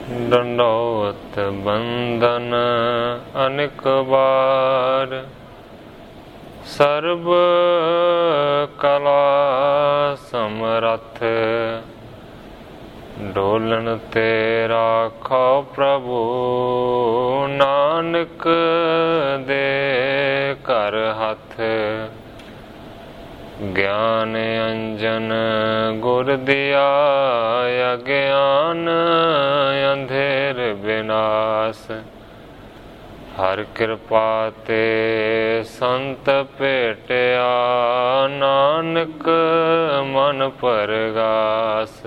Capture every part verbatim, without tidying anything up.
दंडोत बंदन अनेक बार, सर्ब कला समरथ, डोलन ते राखो प्रभु, नानक दे कर हथ। ज्ञान अंजन गुर दिया, अज्ञान अंधेर विनाश। हर कृपा ते संत भेटिया, नानक मन परगास।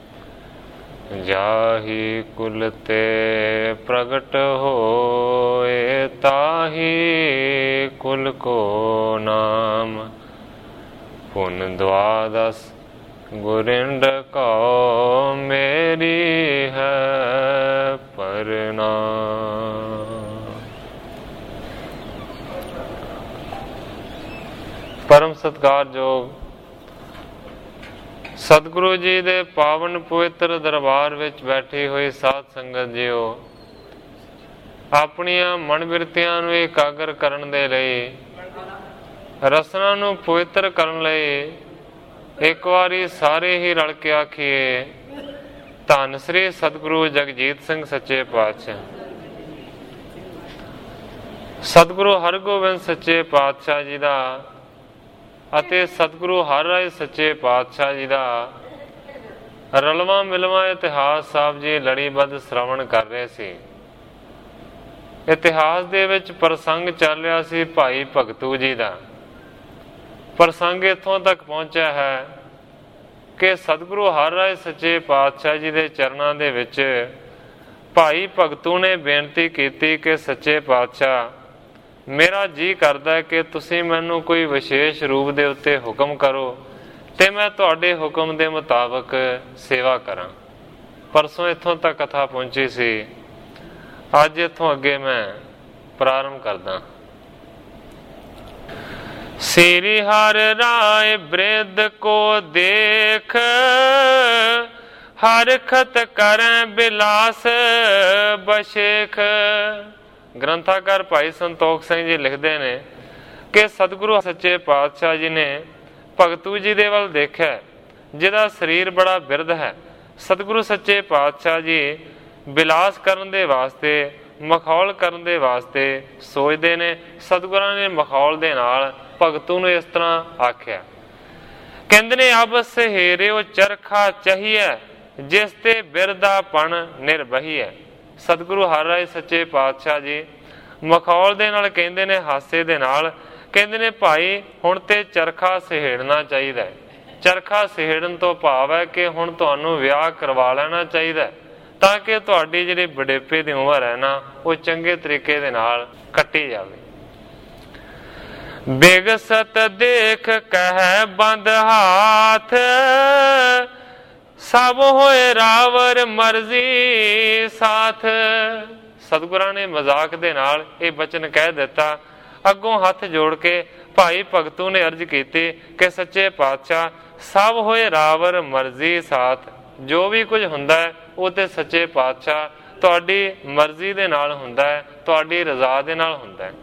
जाहि कुल ते प्रगट होए, ताहि कुल को नाम। पुन द्वादश गुरिंड को, मेरी है प्रणाम। परम सत्कारयोग सतगुरु जी दे पावन पवित्र दरबार विच बैठी हुई साध संगत जीओ, अपनियां मन बिरतियां नूं एकागर करन दे लई, रसना नूं पवित्र करन लई एक वारी सारे ही रल के आखिए, धन श्री सतगुरु जगजीत सिंह सच्चे पातशाह। सतगुरु हरगोबिंद सच्चे पातशाह जी दा ਅਤੇ ਸਤਿਗੁਰੂ ਹਰ ਰਾਏ ਸੱਚੇ ਪਾਤਸ਼ਾਹ ਜੀ ਦਾ ਰਲਵਾਂ ਮਿਲਵਾਂ ਇਤਿਹਾਸ ਸਾਹਿਬ ਜੀ ਲੜੀਬੱਧ ਸ਼੍ਰਵਣ ਕਰ ਰਹੇ ਸੀ। ਇਤਿਹਾਸ ਦੇ ਵਿੱਚ ਪ੍ਰਸੰਗ ਚੱਲ ਰਿਹਾ ਸੀ ਭਾਈ ਭਗਤੂ ਜੀ ਦਾ। ਪ੍ਰਸੰਗ ਇੱਥੋਂ ਤੱਕ ਪਹੁੰਚਿਆ ਹੈ ਕਿ ਸਤਿਗੁਰੂ ਹਰ ਰਾਏ ਸੱਚੇ ਪਾਤਸ਼ਾਹ ਜੀ ਦੇ ਚਰਨਾਂ ਦੇ ਵਿੱਚ ਭਾਈ ਭਗਤੂ ਨੇ ਬੇਨਤੀ ਕੀਤੀ ਕਿ ਸੱਚੇ ਪਾਤਸ਼ਾਹ, ਮੇਰਾ ਜੀ ਕਰਦਾ ਕਿ ਤੁਸੀਂ ਮੈਨੂੰ ਕੋਈ ਵਿਸ਼ੇਸ਼ ਰੂਪ ਦੇ ਉੱਤੇ ਹੁਕਮ ਕਰੋ ਤੇ ਮੈਂ ਤੁਹਾਡੇ ਹੁਕਮ ਦੇ ਮੁਤਾਬਕ ਸੇਵਾ ਕਰਾਂ। ਪਰਸੋਂ ਇੱਥੋਂ ਤੱਕ ਕਥਾ ਪਹੁੰਚੀ ਸੀ। ਅੱਜ ਇੱਥੋਂ ਅੱਗੇ ਮੈਂ ਪ੍ਰਾਰੰਭ ਕਰਦਾ। ਸ੍ਰੀ ਹਰਿ ਰਾਇ ਬ੍ਰਿਧ ਕੋ ਦੇਖ, ਹਰਖਤ ਕਰੈ ਬਿਲਾਸ ਬਸ਼ੇਖ। ਗ੍ਰੰਥਾਕਾਰ ਭਾਈ ਸੰਤੋਖ ਸਿੰਘ ਜੀ ਲਿਖਦੇ ਨੇ ਕਿ ਸਤਿਗੁਰੂ ਸੱਚੇ ਪਾਤਸ਼ਾਹ ਜੀ ਨੇ ਭਗਤੂ ਜੀ ਦੇ ਵੱਲ ਦੇਖਿਆ, ਜਿਹਦਾ ਸਰੀਰ ਬੜਾ ਬਿਰਧ ਹੈ। ਸਤਿਗੁਰੂ ਸੱਚੇ ਪਾਤਸ਼ਾਹ ਜੀ ਬਿਲਾਸ ਕਰਨ ਦੇ ਵਾਸਤੇ, ਮਖੌਲ ਕਰਨ ਦੇ ਵਾਸਤੇ ਸੋਚਦੇ ਨੇ। ਸਤਿਗੁਰਾਂ ਨੇ ਮਖੌਲ ਦੇ ਨਾਲ ਭਗਤੂ ਨੂੰ ਇਸ ਤਰ੍ਹਾਂ ਆਖਿਆ, ਕਹਿੰਦੇ ਨੇ ਅਬ ਸਹੇਰਿਓ ਚਰਖਾ ਚਾਹੀਏ, ਜਿਸ ਤੇ ਬਿਰਧਾਪਣ ਨਿਰਬਹੀ ਹੈ। ਸਤਿਗੁਰੂ ਹਰ ਰਾਏ ਸੱਚੇ ਪਾਤਸ਼ਾਹ ਜੀ ਮਖੌਲ ਦੇ ਨਾਲ ਕਹਿੰਦੇ ਨੇ, ਹਾਸੇ ਦੇ ਨਾਲ ਕਹਿੰਦੇ ਨੇ, ਭਾਈ ਹੁਣ ਤੇ ਚਰਖਾ ਸਹੇੜਨਾ ਚਾਹੀਦਾ। ਚਰਖਾ ਸਹੇੜਨ ਤੋਂ ਭਾਵ ਹੈ ਕਿ ਹੁਣ ਤੁਹਾਨੂੰ ਵਿਆਹ ਕਰਵਾ ਲੈਣਾ ਚਾਹੀਦਾ, ਤਾਂ ਕਿ ਤੁਹਾਡੀ ਜਿਹੜੀ ਬੁਢੇਪੇ ਦੀ ਉਮਰ ਹੈ ਨਾ, ਉਹ ਚੰਗੇ ਤਰੀਕੇ ਦੇ ਨਾਲ ਕੱਟੀ ਜਾਵੇ। ਬਿਗਸਤ ਦੇਖ ਕਹਿ ਬੰਦ ਹਾਥ, ਸਭ ਹੋਏ ਰਾਵਰ ਮਰਜ਼ੀ ਸਾਥ। ਸਤਿਗੁਰਾਂ ਨੇ ਮਜ਼ਾਕ ਦੇ ਨਾਲ ਇਹ ਬਚਨ ਕਹਿ ਦਿੱਤਾ। ਅੱਗੋਂ ਹੱਥ ਜੋੜ ਕੇ ਭਾਈ ਭਗਤੂ ਨੇ ਅਰਜ਼ ਕੀਤੀ ਕਿ ਸੱਚੇ ਪਾਤਸ਼ਾਹ, ਸਭ ਹੋਏ ਰਾਵਰ ਮਰਜ਼ੀ ਸਾਥ। ਜੋ ਵੀ ਕੁਝ ਹੁੰਦਾ ਹੈ ਉਹ ਤੇ ਸੱਚੇ ਪਾਤਸ਼ਾਹ ਤੁਹਾਡੀ ਮਰਜ਼ੀ ਦੇ ਨਾਲ ਹੁੰਦਾ ਹੈ, ਤੁਹਾਡੀ ਰਜ਼ਾ ਦੇ ਨਾਲ ਹੁੰਦਾ ਹੈ।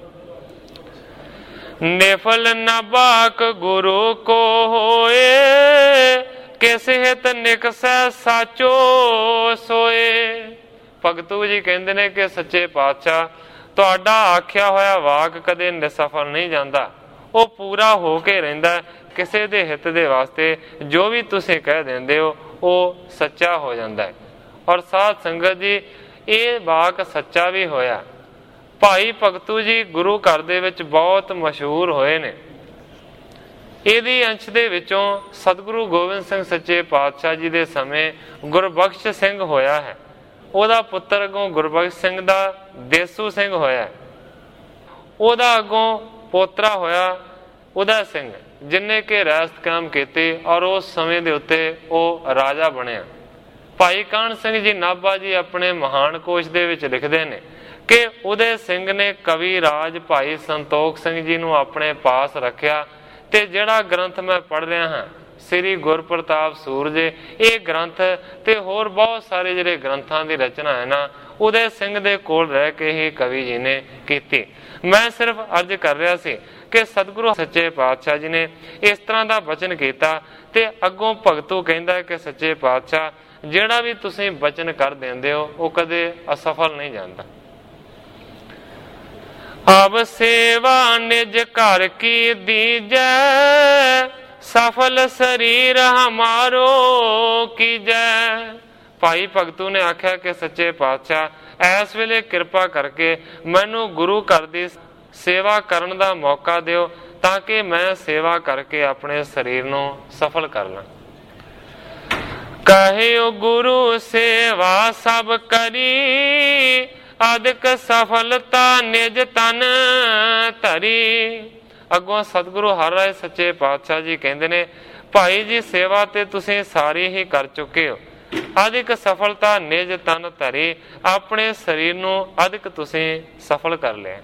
ਨਿਫਲ ਨਬਾਕ ਗੁਰੂ ਕੋ ਹੋਏ, ਕਿਸ ਹਿਤ ਨਿਕਸੈ ਸਾਚੋ ਸੋਏ। ਭਗਤੂ ਜੀ ਕਹਿੰਦੇ ਨੇ ਕਿ ਸੱਚੇ ਪਾਤਸ਼ਾਹ, ਤੁਹਾਡਾ ਆਖਿਆ ਹੋਇਆ ਵਾਕ ਕਦੇ ਨਿਸਫਲ ਨਹੀਂ ਜਾਂਦਾ, ਉਹ ਪੂਰਾ ਹੋ ਕੇ ਰਹਿੰਦਾ। ਕਿਸੇ ਦੇ ਹਿੱਤ ਦੇ ਵਾਸਤੇ ਜੋ ਵੀ ਤੁਸੀਂ ਕਹਿ ਦਿੰਦੇ ਹੋ ਉਹ ਸੱਚਾ ਹੋ ਜਾਂਦਾ ਹੈ। ਔਰ ਸਾਧ ਸੰਗਤ ਜੀ, ਇਹ ਵਾਕ ਸੱਚਾ ਵੀ ਹੋਇਆ। ਭਾਈ ਭਗਤੂ ਜੀ ਗੁਰੂ ਘਰ ਦੇ ਵਿੱਚ ਬਹੁਤ ਮਸ਼ਹੂਰ ਹੋਏ ਨੇ। ਇਹਦੀ ਅੰਸ਼ ਦੇ ਵਿੱਚੋਂ ਸਤਿਗੁਰੂ ਗੋਬਿੰਦ ਸਿੰਘ ਸੱਚੇ ਪਾਤਸ਼ਾਹ ਜੀ ਦੇ ਸਮੇਂ ਗੁਰਬਖਸ਼ ਸਿੰਘ ਹੋਇਆ ਹੈ। ਉਹਦਾ ਪੁੱਤਰ ਅੱਗੋਂ ਗੁਰਬਖਸ਼ ਸਿੰਘ ਦਾ ਦੇਸੂ ਸਿੰਘ ਹੋਇਆ। ਉਹਦਾ ਅੱਗੋਂ ਪੋਤਰਾ ਹੋਇਆ ਉਦੈ ਸਿੰਘ, ਜਿਨ੍ਹੇ ਕਿ ਰਿਆਸਤ ਕਾਇਮ ਕੀਤੀ ਔਰ ਉਸ ਸਮੇਂ ਦੇ ਉੱਤੇ ਉਹ ਰਾਜਾ ਬਣਿਆ। ਭਾਈ ਕਾਹਨ ਸਿੰਘ ਜੀ ਨਾਭਾ ਜੀ ਆਪਣੇ ਮਹਾਨ ਕੋਸ਼ ਦੇ ਵਿੱਚ ਲਿਖਦੇ ਨੇ ਕਿ ਉਦੈ ਸਿੰਘ ਨੇ ਕਵੀ ਰਾਜ ਭਾਈ ਸੰਤੋਖ ਸਿੰਘ ਜੀ ਨੂੰ ਆਪਣੇ ਪਾਸ ਰੱਖਿਆ ਤੇ ਜਿਹੜਾ ਗ੍ਰੰਥ ਮੈਂ ਪੜ੍ਹ ਰਿਹਾ ਹਾਂ, ਸ੍ਰੀ ਗੁਰਪ੍ਰਤਾਪ ਸੂਰਜ, ਇਹ ਗ੍ਰੰਥ ਤੇ ਹੋਰ ਬਹੁਤ ਸਾਰੇ ਜਿਹੜੇ ਗ੍ਰੰਥਾਂ ਦੀ ਰਚਨਾ ਹੈ ਨਾ, ਉਦੈ ਸਿੰਘ ਦੇ ਕੋਲ ਰਹਿ ਕੇ ਹੀ ਕਵੀ ਜੀ ਨੇ ਕੀਤੀ। ਮੈਂ ਸਿਰਫ ਅਰਜ਼ ਕਰ ਰਿਹਾ ਸੀ ਕਿ ਸਤਿਗੁਰੂ ਸੱਚੇ ਪਾਤਸ਼ਾਹ ਜੀ ਨੇ ਇਸ ਤਰ੍ਹਾਂ ਦਾ ਬਚਨ ਕੀਤਾ ਤੇ ਅੱਗੋਂ ਭਗਤੂ ਕਹਿੰਦਾ ਕਿ ਸੱਚੇ ਪਾਤਸ਼ਾਹ ਜਿਹੜਾ ਵੀ ਤੁਸੀਂ ਬਚਨ ਕਰ ਦਿੰਦੇ ਹੋ ਉਹ ਕਦੇ ਅਸਫਲ ਨਹੀਂ ਜਾਂਦਾ। ਅਬ ਸੇਵਾ ਨਿਜ ਘਰ ਕੀ ਦੀਜੈ, ਸਫਲ ਸਰੀਰ ਹਮਾਰੋ ਕੀਜੈ। ਭਾਈ ਭਗਤੂ ਨੇ ਆਖਿਆ ਕਿ ਸੱਚੇ ਪਾਤਸ਼ਾਹ ਇਸ ਵੇਲੇ ਕਿਰਪਾ ਕਰਕੇ ਮੈਨੂੰ ਗੁਰੂ ਘਰ ਦੀ ਸੇਵਾ ਕਰਨ ਦਾ ਮੌਕਾ ਦਿਓ ਤਾਂ ਕਿ ਮੈਂ ਸੇਵਾ ਕਰਕੇ ਆਪਣੇ ਸਰੀਰ ਨੂੰ ਸਫਲ ਕਰ ਲਾਂ। ਕਹਿਓ ਗੁਰੂ ਸੇਵਾ ਸਭ ਕਰੀ, ਅਦਿਕ ਸਫਲਤਾ ਨਿਜ ਤਨ ਧਰੀ। ਅੱਗੋਂ ਸਤਿਗੁਰੂ ਹਰ ਰਾਏ ਸੱਚੇ ਪਾਤਸ਼ਾਹ ਜੀ ਕਹਿੰਦੇ ਨੇ, ਭਾਈ ਜੀ ਸੇਵਾ ਤੇ ਤੁਸੀਂ ਸਾਰੀ ਹੀ ਕਰ ਚੁੱਕੇ ਹੋ, ਅਧਿਕ ਸਫਲਤਾ ਨਿਜ ਤਨ ਧਰੀ, ਆਪਣੇ ਸਰੀਰ ਨੂੰ ਅਧਿਕ ਤੁਸੀਂ ਸਫਲ ਕਰ ਲਿਆ।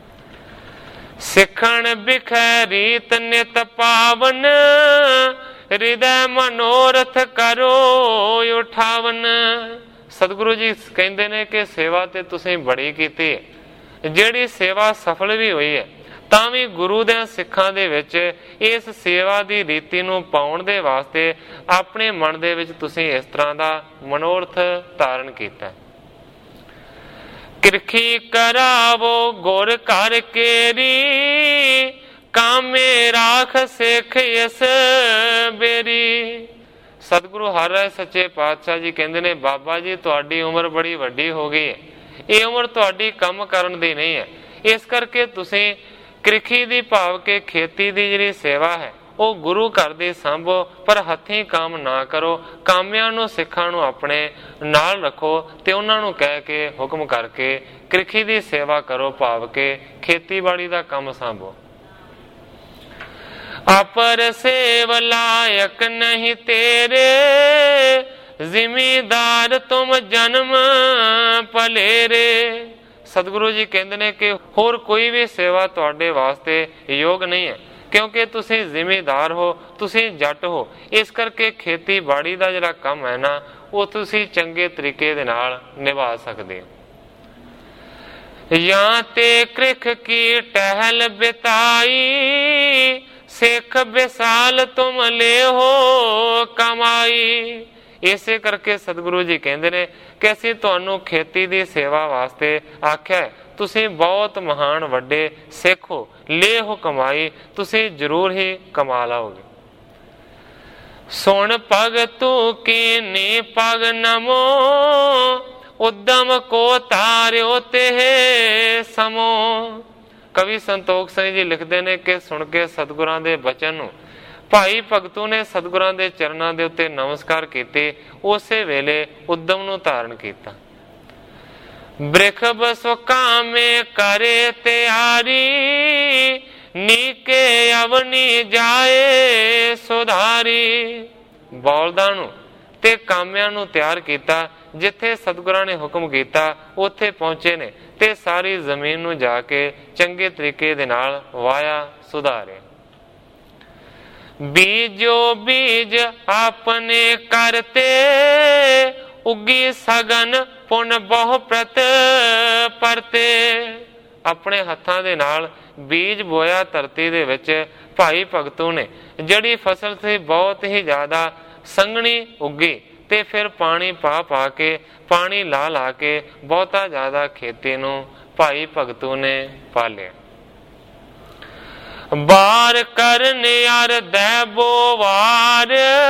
ਸਿੱਖਣ ਬਿਖੈ ਰੀਤ ਨਿਤ ਪਾਵਨ, ਹਿਰਦੈ ਮਨੋਰਥ ਕਰੋ ਉਠਾਵਨ। ਸਤਿਗੁਰੂ ਜੀ ਕਹਿੰਦੇ ਨੇ ਕਿ ਸੇਵਾ ਤੇ ਤੁਸੀਂ ਬੜੀ ਕੀਤੀ, ਜਿਹੜੀ ਸੇਵਾ ਸਫਲ ਵੀ ਹੋਈ ਹੈ ਤਾਂ ਵੀ ਗੁਰੂ ਦੇ ਸਿੱਖਾਂ ਦੇ ਵਿੱਚ ਇਸ ਸੇਵਾ ਦੀ ਰੀਤੀ ਨੂੰ ਪਾਉਣ ਦੇ ਵਾਸਤੇ ਆਪਣੇ ਮਨ ਦੇ ਵਿੱਚ ਤੁਸੀਂ ਇਸ ਤਰ੍ਹਾਂ ਦਾ ਮਨੋਰਥ ਧਾਰਨ ਕੀਤਾ। ਕਿਰਖੀ ਕਰਾਵੋ ਗੁਰ ਘਰ ਕੇਰੀ, ਕਾਮੇ ਰਾਖ ਸਿੱਖ ਇਸ ਬੇਰੀ। ਸਤਿਗੁਰੂ ਹਰ ਰਾਏ ਸੱਚੇ ਪਾਤਸ਼ਾਹ ਜੀ ਕਹਿੰਦੇ ਨੇ, ਬਾਬਾ ਜੀ ਤੁਹਾਡੀ ਉਮਰ ਬੜੀ ਵੱਡੀ ਹੋ ਗਈ ਹੈ, ਇਹ ਉਮਰ ਤੁਹਾਡੀ ਕੰਮ ਕਰਨ ਦੀ ਨਹੀਂ ਹੈ, ਇਸ ਕਰਕੇ ਤੁਸੀਂ ਕਿਰਖੀ ਦੀ ਭਾਵ ਕੇ ਖੇਤੀ ਦੀ ਜਿਹੜੀ ਸੇਵਾ ਹੈ ਉਹ ਗੁਰੂ ਘਰ ਦੀ ਸਾਂਭੋ, ਪਰ ਹੱਥੀਂ ਕੰਮ ਨਾ ਕਰੋ। ਕਾਮਿਆਂ ਨੂੰ ਸਿੱਖਾਂ ਨੂੰ ਆਪਣੇ ਨਾਲ ਰੱਖੋ ਤੇ ਉਹਨਾਂ ਨੂੰ ਕਹਿ ਕੇ ਹੁਕਮ ਕਰਕੇ ਕਿਰਖੀ ਦੀ ਸੇਵਾ ਕਰੋ, ਭਾਵ ਕੇ ਖੇਤੀਬਾੜੀ ਦਾ ਕੰਮ ਸਾਂਭੋ। ਅਪਰ ਸੇਵ ਲਾਇਕ ਨਹੀਂ ਤੇਰੇ, ਜ਼ਿਮੀਦਾਰ ਤੁਮ ਜਨਮ ਪਲੇਰੇ। ਸਤਿਗੁਰੂ ਜੀ ਕਹਿੰਦੇ ਨੇ ਕਿ ਹੋਰ ਕੋਈ ਵੀ ਸੇਵਾ ਤੁਹਾਡੇ ਵਾਸਤੇ ਯੋਗ ਨਹੀਂ ਹੈ, ਕਿਉਂਕਿ ਤੁਸੀਂ ਜ਼ਿਮੀਦਾਰ ਹੋ, ਤੁਸੀਂ ਜੱਟ ਹੋ, ਇਸ ਕਰਕੇ ਖੇਤੀਬਾੜੀ ਦਾ ਜਿਹੜਾ ਕੰਮ ਹੈ ਨਾ ਉਹ ਤੁਸੀਂ ਚੰਗੇ ਤਰੀਕੇ ਦੇ ਨਾਲ ਨਿਭਾ ਸਕਦੇ ਹੋ। ਜਾਂ ਤੇ ਕ੍ਰਿਖ ਕੀ ਟਹਿਲ ਬਿਤਾਈ, ਸਿੱਖ ਵਿਸਾਲ ਤੁਮ ਲੈ ਹੋ ਕਮਾਈ। ਇਸੇ ਕਰਕੇ ਸਤਿਗੁਰੂ ਜੀ ਕਹਿੰਦੇ ਨੇ ਕਿ ਅਸੀਂ ਤੁਹਾਨੂੰ ਖੇਤੀ ਦੀ ਸੇਵਾ ਵਾਸਤੇ ਆਖਿਆ, ਤੁਸੀਂ ਬਹੁਤ ਮਹਾਨ ਵੱਡੇ ਸਿੱਖ ਹੋ, ਲੈ ਹੋ ਕਮਾਈ, ਤੁਸੀਂ ਜ਼ਰੂਰ ਹੀ ਕਮਾ ਲਾਓਗੇ। ਸੁਣ ਭਗਤੂ ਕੀਨੀ ਪਗ ਨਮੋ, ਉਦਮ ਕੋ ਤਾਰਿਓ ਤੇ ਸਮੋ। ਕਵੀ ਸੰਤੋਖ ਸਿੰਘ ਜੀ ਲਿਖਦੇ ਨੇ ਕਿ ਸੁਣ ਕੇ ਸਤਿਗੁਰਾਂ ਦੇ ਬਚਨ ਨੂੰ ਭਾਈ ਭਗਤੂ ਨੇ ਸਤਿਗੁਰਾਂ ਦੇ ਚਰਨਾਂ ਦੇ ਉੱਤੇ ਨਮਸਕਾਰ ਕੀਤੇ, ਉਸੇ ਵੇਲੇ ਉਦਮ ਨੂੰ ਧਾਰਨ ਕੀਤਾ। ਬ੍ਰਿਖ ਬਸੁ ਕਾਮੇ ਕਰੇ ਤਿਆਰੀ, ਨੀਕੇ ਅਵਨੀ ਜਾਏ ਸੁਧਾਰੀ। ਬੌਲਦਾਂ ਨੂੰ ਤੇ ਕਾਮਿਆਂ ਨੂੰ ਤਿਆਰ ਕੀਤਾ, ਜਿੱਥੇ ਸਤਿਗੁਰਾਂ ਨੇ ਹੁਕਮ ਕੀਤਾ ਉੱਥੇ ਪਹੁੰਚੇ ਨੇ ਤੇ ਸਾਰੀ ਜ਼ਮੀਨ ਨੂੰ ਜਾ ਕੇ ਚੰਗੇ ਤਰੀਕੇ ਦੇ ਨਾਲ ਵਾਇਆ ਸੁਧਾਰਿਆ। ਬੀਜੋ ਬੀਜ ਆਪਣੇ ਕਰਤੇ, ਉਗੀ ਸਗਨ ਪੁਨ ਬਹੁ ਪ੍ਰਤ ਪਰਤੇ। ਆਪਣੇ ਹੱਥਾਂ ਦੇ ਨਾਲ ਬੀਜ ਬੋਇਆ ਧਰਤੀ ਦੇ ਵਿੱਚ ਭਾਈ ਭਗਤੂ ਨੇ, ਜਿਹੜੀ ਫਸਲ ਸੀ ਬਹੁਤ ਹੀ ਜ਼ਿਆਦਾ ਸੰਘਣੀ ਉੱਗੀ ਤੇ ਫਿਰ ਪਾਣੀ ਪਾ ਪਾ ਕੇ, ਪਾਣੀ ਲਾ ਲਾ ਕੇ ਬਹੁਤਾ ਜ਼ਿਆਦਾ ਖੇਤੀ ਨੂੰ ਭਾਈ ਭਗਤੂ ਨੇ ਪਾਲਿਆ। ਬਾਰ ਕਰਨ ਅਰ ਦੈ ਬੋ ਵਾਰ,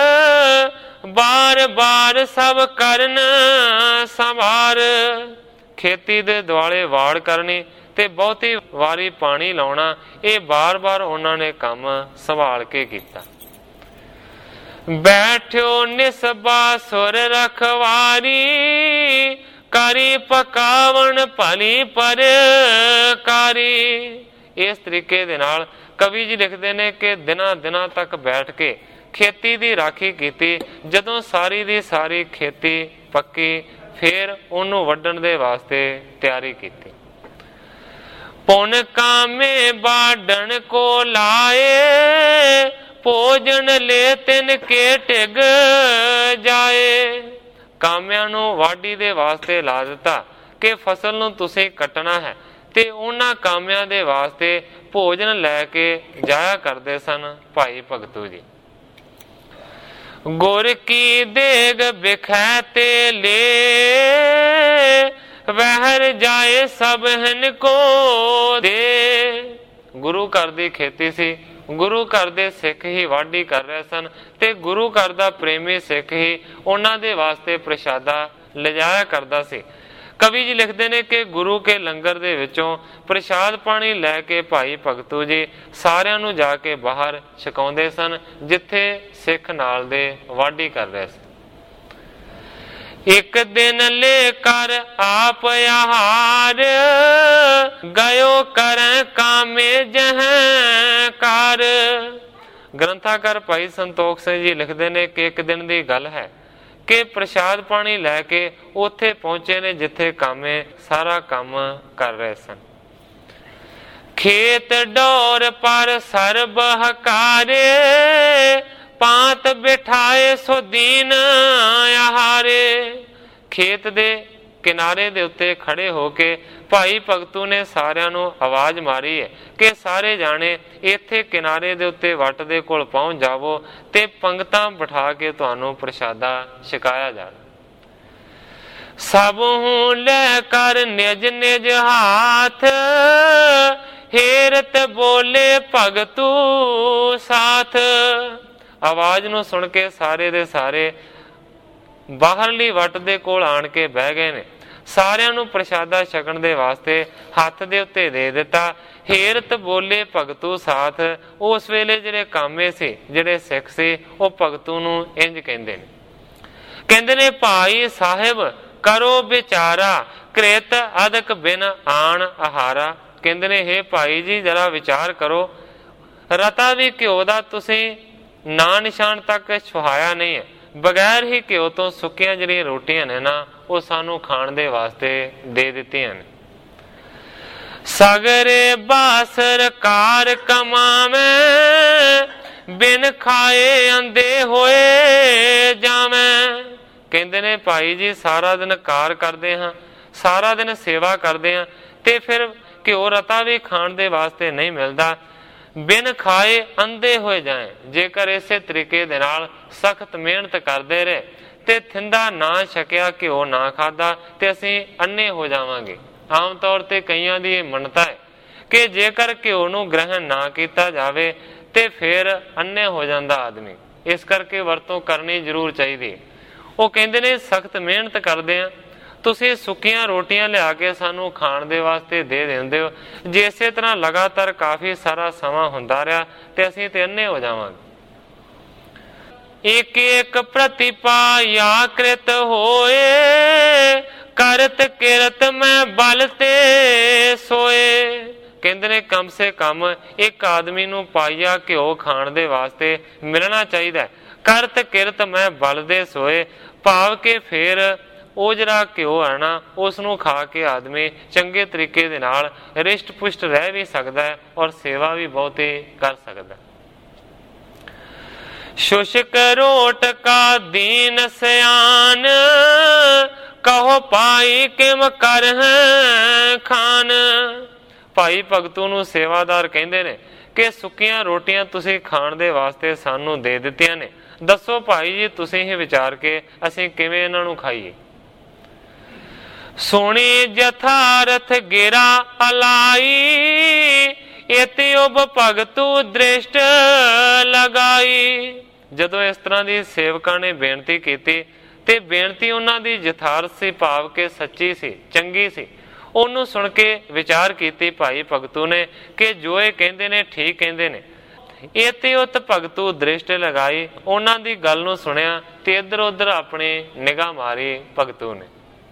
ਬਾਰ ਬਾਰ ਸਭ ਕਰਨ ਸੰਭਾਰ। ਖੇਤੀ ਦੇ ਦੁਆਲੇ ਵਾੜ ਕਰਨੀ ਤੇ ਬਹੁਤੀ ਵਾਰੀ ਪਾਣੀ ਲਾਉਣਾ, ਇਹ ਬਾਰ ਬਾਰ ਉਹਨਾਂ ਨੇ ਕੰਮ ਸੰਭਾਲ ਕੇ ਕੀਤਾ। ਬੈਠਿਓ ਨਿਸਬਾ ਸੁਰ ਰਖਵਾਰੀ, ਕਰੀ ਪਕਾਵਣ ਭਲੀ ਪਰਕਾਰੀ। ਇਸ ਤਰੀਕੇ ਦੇ ਨਾਲ ਕਵੀ ਜੀ ਲਿਖਦੇ ਨੇ ਕਿ ਦਿਨਾਂ ਦਿਨਾਂ ਤੱਕ ਬੈਠ ਕੇ ਖੇਤੀ ਦੀ ਰਾਖੀ ਕੀਤੀ। ਜਦੋਂ ਸਾਰੀ ਦੀ ਸਾਰੀ ਖੇਤੀ ਪੱਕੀ, ਫਿਰ ਉਹਨੂੰ ਵੱਢਣ ਦੇ ਵਾਸਤੇ ਤਿਆਰੀ ਕੀਤੀ। ਪੁਨ ਕਾਮੇ ਬਾਢਣ ਕੋ ਲਾਏ, ਭੋਜਨ ਲੈ ਤਿਨ ਕੇ ਢਿਗ ਜਾਏ। ਕਾਮਿਆਂ ਨੂੰ ਵਾਢੀ ਦੇ ਵਾਸਤੇ ਲਾ ਦਿੱਤਾ ਕਿ ਫਸਲ ਨੂੰ ਤੁਸੀਂ ਕੱਟਣਾ ਹੈ, ਤੇ ਉਹਨਾਂ ਕਾਮਿਆਂ ਦੇ ਵਾਸਤੇ ਭੋਜਨ ਲੈ ਕੇ ਜਾਇਆ ਕਰਦੇ ਸਨ ਭਾਈ ਭਗਤੂ ਜੀ। ਗੁਰ ਕੀ ਦੇਗ ਬਿਖੈ ਤੇ ਲੈ ਵਹਿਰ ਜਾਏ ਸਭ ਹਨ ਕੋ ਦੇ। ਗੁਰੂ ਘਰ ਦੀ ਖੇਤੀ ਸੀ, ਗੁਰੂ ਘਰ ਦੇ ਸਿੱਖ ਹੀ ਵਾਢੀ ਕਰ ਰਹੇ ਸਨ, ਤੇ ਗੁਰੂ ਘਰ ਦਾ ਪ੍ਰੇਮੀ ਸਿੱਖ ਹੀ ਉਹਨਾਂ ਦੇ ਵਾਸਤੇ ਪ੍ਰਸ਼ਾਦਾ ਲਿਜਾਇਆ ਕਰਦਾ ਸੀ। ਕਵੀ ਜੀ ਲਿਖਦੇ ਨੇ ਕਿ ਗੁਰੂ ਕੇ ਲੰਗਰ ਦੇ ਵਿੱਚੋਂ ਪ੍ਰਸ਼ਾਦ ਪਾਣੀ ਲੈ ਕੇ ਭਾਈ ਭਗਤੂ ਜੀ ਸਾਰਿਆਂ ਨੂੰ ਜਾ ਕੇ ਬਾਹਰ ਛਕਾਉਂਦੇ ਸਨ, ਜਿੱਥੇ ਸਿੱਖ ਨਾਲ ਦੇ ਵਾਢੀ ਕਰ ਰਹੇ ਸਨ। ਇੱਕ ਦਿਨ ਲੈ ਕਰ ਆਪ ਆਹਾਰ ਗਇਓ ਕਰੈ ਕਾਮੇ ਜਹ ਕਾਰ। ਗ੍ਰੰਥਾਕਾਰ ਭਾਈ ਸੰਤੋਖ ਸਿੰਘ ਜੀ ਲਿਖਦੇ ਨੇ ਕਿ ਇੱਕ ਦਿਨ ਦੀ ਗੱਲ ਹੈ ਕਿ ਪ੍ਰਸ਼ਾਦ ਪਾਣੀ ਲੈ ਕੇ ਉੱਥੇ ਪਹੁੰਚੇ ਨੇ ਜਿੱਥੇ ਕਾਮੇ ਸਾਰਾ ਕੰਮ ਕਰ ਰਹੇ ਸਨ। ਖੇਤ ਡੋਰ ਪਰ ਸਰਬ ਹਕਾਰੇ ਪਾਤ ਬਿਠਾਏ ਸੋ ਦੀਨ ਆਹਾਰੇ। ਖੇਤ ਦੇ ਕਿਨਾਰੇ ਦੇ ਉੱਤੇ ਖੜੇ ਹੋ ਕੇ ਭਾਈ ਭਗਤੂ ਨੇ ਸਾਰਿਆਂ ਨੂੰ ਆਵਾਜ਼ ਮਾਰੀ ਹੈ ਕਿ ਸਾਰੇ ਜਾਣੇ ਇੱਥੇ ਕਿਨਾਰੇ ਦੇ ਉੱਤੇ ਵੱਟ ਦੇ ਕੋਲ ਪਹੁੰਚ ਜਾਵੋ ਤੇ ਪੰਗਤਾਂ ਬਿਠਾ ਕੇ ਤੁਹਾਨੂੰ ਪ੍ਰਸ਼ਾਦਾ ਛਕਾਇਆ ਜਾਵੇ। ਸਭ ਹੂੰ ਲੈ ਕਰ ਨਿਜ ਨਿਜ ਹਾਥ ਹੇਰਤ ਬੋਲੇ ਭਗਤੂ ਸਾਥ। ਆਵਾਜ਼ ਨੂੰ ਸੁਣ ਕੇ ਸਾਰੇ ਦੇ ਸਾਰੇ ਬਾਹਰਲੀ ਵੱਟ ਦੇ ਕੋਲ ਆਣ ਕੇ ਬਹਿ ਗਏ ਨੇ। ਸਾਰਿਆਂ ਨੂੰ ਪ੍ਰਸ਼ਾਦਾ ਛਕਣ ਦੇ ਵਾਸਤੇ ਹੱਥ ਦੇ ਉੱਤੇ ਦੇ ਦਿੱਤਾ। ਹੇਰਤ ਬੋਲੇ ਭਗਤੂ ਸਾਥ। ਉਸ ਵੇਲੇ ਜਿਹੜੇ ਕਾਮੇ ਸੀ, ਜਿਹੜੇ ਸਿੱਖ ਸੀ, ਉਹ ਭਗਤੂ ਨੂੰ ਇੰਜ ਕਹਿੰਦੇ ਨੇ, ਕਹਿੰਦੇ ਨੇ ਭਾਈ ਸਾਹਿਬ ਕਰੋ ਵਿਚਾਰਾ ਕ੍ਰਿਤ ਅਦਕ ਬਿਨ ਆਣ ਆਹਾਰਾ। ਕਹਿੰਦੇ ਨੇ ਹੇ ਭਾਈ ਜੀ ਜਰਾ ਵਿਚਾਰ ਕਰੋ, ਰਤਾ ਵੀ ਘਿਓ ਦਾ ਤੁਸੀਂ ਨਾ ਨਿਸ਼ਾਨ ਤੱਕ ਛੁਹਾਇਆ ਨਹੀਂ ਹੈ, ਬਗੈਰ ਹੀ ਘਿਓ ਤੋਂ ਸੁੱਕੀਆਂ ਜਿਹੜੀਆਂ ਰੋਟੀਆਂ ਨੇ ਨਾ ਉਹ ਸਾਨੂੰ ਖਾਣ ਦੇ ਵਾਸਤੇ ਦੇ ਦਿੱਤੀਆਂ ਨੇ। ਸਗਰੇ ਬਾਸਰ ਕਾਰ ਕਮਾਵੇਂ ਬਿਨ ਖਾਏ ਅੰਦੇ ਹੋਏ ਜਾਵੇਂ। ਕਹਿੰਦੇ ਨੇ ਭਾਈ ਜੀ ਸਾਰਾ ਦਿਨ ਕਾਰ ਕਰਦੇ ਹਾਂ, ਸਾਰਾ ਦਿਨ ਸੇਵਾ ਕਰਦੇ ਹਾਂ, ਤੇ ਫਿਰ ਘਿਓ ਰਤਾ ਵੀ ਖਾਣ ਦੇ ਵਾਸਤੇ ਨਹੀਂ ਮਿਲਦਾ। ਬਿਨ ਖਾਏ ਅੰਧੇ ਹੋਏ ਜਾਏ। ਜੇਕਰ ਇਸੇ ਤਰੀਕੇ ਦੇ ਨਾਲ ਸਖਤ ਮਿਹਨਤ ਕਰਦੇ ਰਹੇ ਤੇ ਥਿੰਦਾ ਨਾ ਛਕਿਆ, ਘਿਓ ਨਾ ਖਾਦਾ, ਤੇ ਅਸੀਂ ਅੰਨੇ ਹੋ ਜਾਵਾਂਗੇ। ਆਮ ਤੌਰ ਤੇ ਕਈਆਂ ਦੀ ਇਹ ਮੰਨਤਾ ਹੈ ਕਿ ਜੇਕਰ ਘਿਓ ਨੂੰ ਗ੍ਰਹਿਣ ਨਾ ਕੀਤਾ ਜਾਵੇ ਤੇ ਫਿਰ ਅੰਨੇ ਹੋ ਜਾਂਦਾ ਆਦਮੀ। ਇਸ ਕਰਕੇ ਵਰਤੋਂ ਕਰਨੀ ਜ਼ਰੂਰ ਚਾਹੀਦੀ। ਉਹ ਕਹਿੰਦੇ ਨੇ ਸਖਤ ਮਿਹਨਤ ਕਰਦੇ ਆ, ਤੁਸੀਂ ਸੁੱਕੀਆਂ ਰੋਟੀਆਂ ਲਿਆ ਕੇ ਸਾਨੂੰ ਖਾਣ ਦੇ ਵਾਸਤੇ ਦੇ ਦਿੰਦੇ ਹੋ। ਜੇ ਇਸੇ ਤਰ੍ਹਾਂ ਲਗਾਤਾਰ ਕਾਫੀ ਸਾਰਾ ਸਮਾਂ ਹੁੰਦਾ ਰਿਹਾ ਤੇ ਅਸੀਂ ਤੇ ਅੰਨੇ ਹੋ ਜਾਵਾਂਗੇ। ਇੱਕ ਇੱਕ ਪ੍ਰਤਿਪਾ ਯਾ ਕ੍ਰਿਤ ਹੋਏ ਕਰਤ ਕਿਰਤ ਮੈਂ ਬਲ ਤੇ ਸੋਏ। ਕਹਿੰਦੇ ਨੇ ਕਮ ਸੇ ਕਮ ਇੱਕ ਆਦਮੀ ਨੂੰ ਪਾਈਆ ਘਿਓ ਖਾਣ ਦੇ ਵਾਸਤੇ ਮਿਲਣਾ ਚਾਹੀਦਾ। ਕਰਤ ਕਿਰਤ ਮੈਂ ਬਲ ਦੇ ਸੋਏ, ਭਾਵ ਕਿ ਫਿਰ ਉਹ ਜਿਹੜਾ ਘਿਓ ਹੈ ਨਾ ਉਸ ਨੂੰ ਖਾ ਕੇ ਆਦਮੀ ਚੰਗੇ ਤਰੀਕੇ ਦੇ ਨਾਲ ਰਿਸ਼ਟ ਪੁਸ਼ਟ ਰਹਿ ਵੀ ਸਕਦਾ ਹੈ ਔਰ ਸੇਵਾ ਵੀ ਬਹੁਤੀ ਕਰ ਸਕਦਾ। ਸ਼ੁਸ਼ਕ ਰੋਟ ਕਾ ਦੀਨ ਸਿਆਨ ਕਹੋ ਪਾਈ ਕਿਮ ਕਰ ਹੈ ਖਾਨ। ਭਾਈ ਭਗਤੂ ਨੂੰ ਸੇਵਾਦਾਰ ਕਹਿੰਦੇ ਨੇ ਕਿ ਸੁੱਕੀਆਂ ਰੋਟੀਆਂ ਤੁਸੀਂ ਖਾਣ ਦੇ ਵਾਸਤੇ ਸਾਨੂੰ ਦੇ ਦਿੱਤੀਆਂ ਨੇ, ਦੱਸੋ ਭਾਈ ਜੀ ਤੁਸੀਂ ਹੀ ਵਿਚਾਰ ਕੇ ਅਸੀਂ ਕਿਵੇਂ ਇਹਨਾਂ ਨੂੰ ਖਾਈਏ। ਸੋਣੀ ਜਥਾਰਥ ਗਿਰਾ ਅਲਾਈ ਇਤਿਉਬ ਭਗਤੂ ਦ੍ਰਿਸ਼ਟ ਲਗਾਈ। ਜਦੋਂ ਇਸ ਤਰ੍ਹਾਂ ਦੀ ਸੇਵਕਾਂ ਨੇ ਬੇਨਤੀ ਕੀਤੀ ਤੇ ਬੇਨਤੀ ਉਹਨਾਂ ਦੀ ਯਥਾਰਥ ਸੀ, ਭਾਵ ਕਿ ਸੱਚੀ ਸੀ, ਚੰਗੀ ਸੀ। ਉਹਨੂੰ ਸੁਣ ਕੇ ਵਿਚਾਰ ਕੀਤੀ ਭਾਈ ਭਗਤੂ ਨੇ ਕਿ ਜੋ ਇਹ ਕਹਿੰਦੇ ਨੇ ਠੀਕ ਕਹਿੰਦੇ ਨੇ। ਇਤਿਉਤ ਭਗਤੂ ਦ੍ਰਿਸ਼ਟ ਲਗਾਈ। ਉਹਨਾਂ ਦੀ ਗੱਲ ਨੂੰ ਸੁਣਿਆ ਤੇ ਇੱਧਰ ਉੱਧਰ ਆਪਣੀ ਨਿਗਾਹ ਮਾਰੀ ਭਗਤੂ ਨੇ।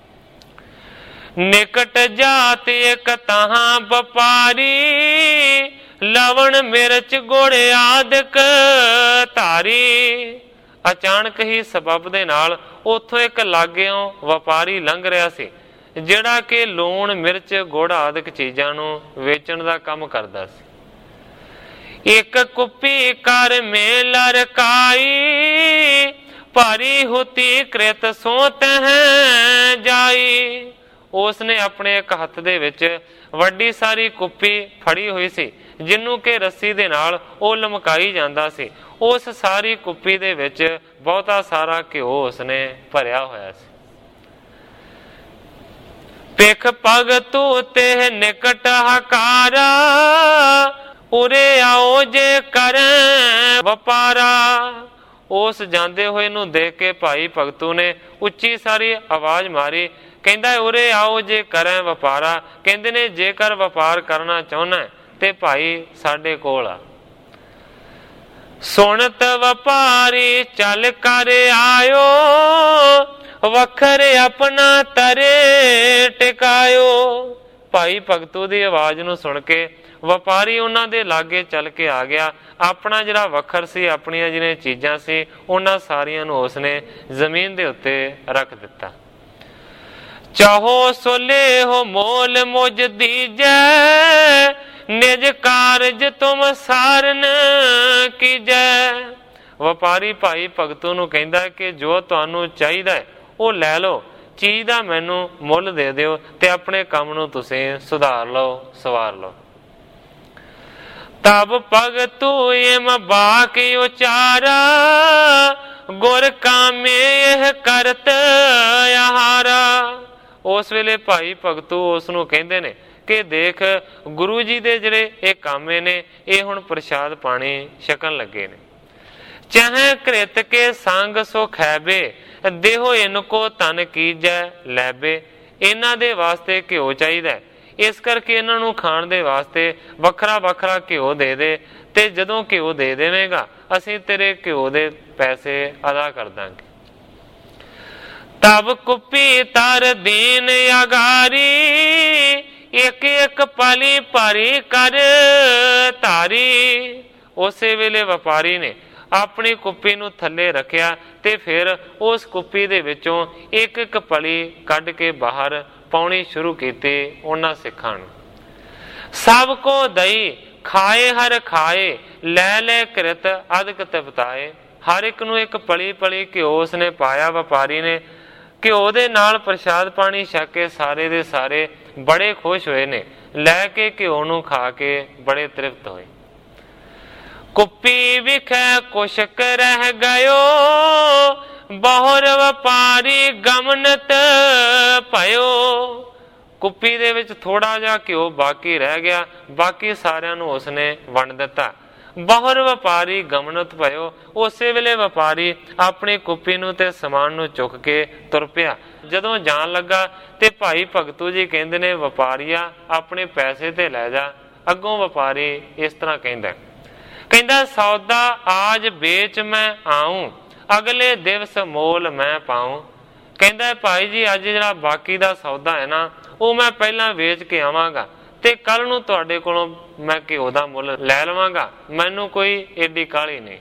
ਨਿਕਟ ਜਾਤ ਇੱਕ ਤਹਾਂ ਵਪਾਰੀ ਲਵਣ ਮਿਰਚ ਗੁੜ ਆਦਿਕ ਧਾਰੀ। ਅਚਾਨਕ ਹੀ ਸਬਬ ਦੇ ਨਾਲ ਉੱਥੋਂ ਇੱਕ ਲਾਗਿਓਂ ਵਪਾਰੀ ਲੰਘ ਰਿਹਾ ਸੀ ਜਿਹੜਾ ਕਿ ਲੂਣ ਮਿਰਚ ਗੁੜ ਆਦਿਕ ਚੀਜ਼ਾਂ ਨੂੰ ਵੇਚਣ ਦਾ ਕੰਮ ਕਰਦਾ ਸੀ। एक कुप्पी कर में लरकाई, भारी हुती कृत सो तह जाई। उसने अपने एक हथ दे विच वड्डी सारी कुप्पी फड़ी हुई सी, जिन्नू के रस्सी दे नाल ओ लमकाई जांदा सी। उस सारी कुप्पी दे विच बहुता सारा घिओ उसने भरिया होया सी। पिख भगतू ते निकट हकारा, उरे आओ जे करें वपारा। उस जांदे होए नूं देख के भाई भगतू ने उच्ची सारी आवाज मारी, कहंदा उरे आओ जे करें वपारा। कहंदे ने जेकर वपार करना चाहुंदा ते भाई साडे कोल आ। सुनत वपारी चल कर आयो, वखरे अपना तरे टिकायो। भाई भगतू दी आवाज नूं सुन के ਵਪਾਰੀ ਉਹਨਾਂ ਦੇ ਲਾਗੇ ਚੱਲ ਕੇ ਆ ਗਿਆ। ਆਪਣਾ ਜਿਹੜਾ ਵਖਰ ਸੀ, ਆਪਣੀਆਂ ਜਿਹੜੀਆਂ ਚੀਜ਼ਾਂ ਸੀ, ਉਹਨਾਂ ਸਾਰੀਆਂ ਨੂੰ ਉਸਨੇ ਜ਼ਮੀਨ ਦੇ ਉੱਤੇ ਰੱਖ ਦਿੱਤਾ। ਚਾਹੋ ਸੋਲੇ ਹੋ ਮੋਲ ਮੁਝ ਦੀਜੈ, ਨਿਜ ਕਾਰਜ ਤੁਮ ਸਾਰਨ ਕੀਜੈ। ਵਪਾਰੀ ਭਾਈ ਭਗਤੂ ਨੂੰ ਕਹਿੰਦਾ ਕਿ ਜੋ ਤੁਹਾਨੂੰ ਚਾਹੀਦਾ ਹੈ ਉਹ ਲੈ ਲਓ, ਚੀਜ਼ ਦਾ ਮੈਨੂੰ ਮੁੱਲ ਦੇ ਦਿਓ ਤੇ ਆਪਣੇ ਕੰਮ ਨੂੰ ਤੁਸੀਂ ਸੁਧਾਰ ਲਓ, ਸਵਾਰ ਲਓ। तब भगतू एम बाक उचारा, गुर कामे यह करत आहारा। उस वेले भाई भगतू उस नूं कहंदे ने कि देख गुरु जी दे जिहड़े ये कामे ने ये हुण प्रसाद पानी छकन लगे ने। चाहे कृत के संग सो खैबे, देहो इनको तन कीजै लैबे। इन्हां दे वास्ते घिओ चाहीदा, इस करके इन्हां नूं खाण दे वास्ते वखरा वखरा घिओ दे दे, ते जदों घिओ दे देवेगा असीं तेरे घिओ दे पैसे अदा कर दांगे। तब कुप्पी तर दीन अगारी, एक एक पली भरी कर धारी। उसे वेले व्यापारी ने अपनी कुप्पी नूं थल्ले रखिया ते फिर उस कुप्पी दे विचों एक एक पली कढ के बाहर पाउणी शुरू कीती। उन्हां सिखां नूं सब को दई खाए हर खाए, लै लै कृत अदक तपताए। हर एक नूं एक पली पली घिओ उसने पाया। व्यापारी ने घिओ दे नाल प्रसाद पानी छक के सारे दे सारे बड़े खुश होए ने, लै के घिओ नूं खा के बड़े तृप्त होए। कुप्पी विखै कुशक रह गयो, बहुर व्यापारी गमनत भयो। कुप्पी दे विच थोड़ा जिहा घिओ बाकी रह गया, बाकी सारिਆਂ ਨੂੰ उसने वंड दिता। बहुर व्यापारी गमनत भयो। उसे वेले व्यापारी अपनी कुप्पी नूं ते समान नूं चुक के तुर पिया। जदों जान लगा ते भाई भगतू जी कहंदे ने व्यापारिया अपने पैसे ते लै जा। अगों व्यापारी इस तरह कहंदा कहंदा सौदा आज बेच मैं आऊं, अगले दिवस मोल मैं पाऊं। कहंदा भाई जी अज जिहड़ा बाकी दा सौदा है ना वो मैं पहला वेच के आवांगा ते कल नूं तुहाडे कोलों मैं घिओ दा मुੱਲ लै लवांगा, मैनूं कोई एडी काहली नहीं।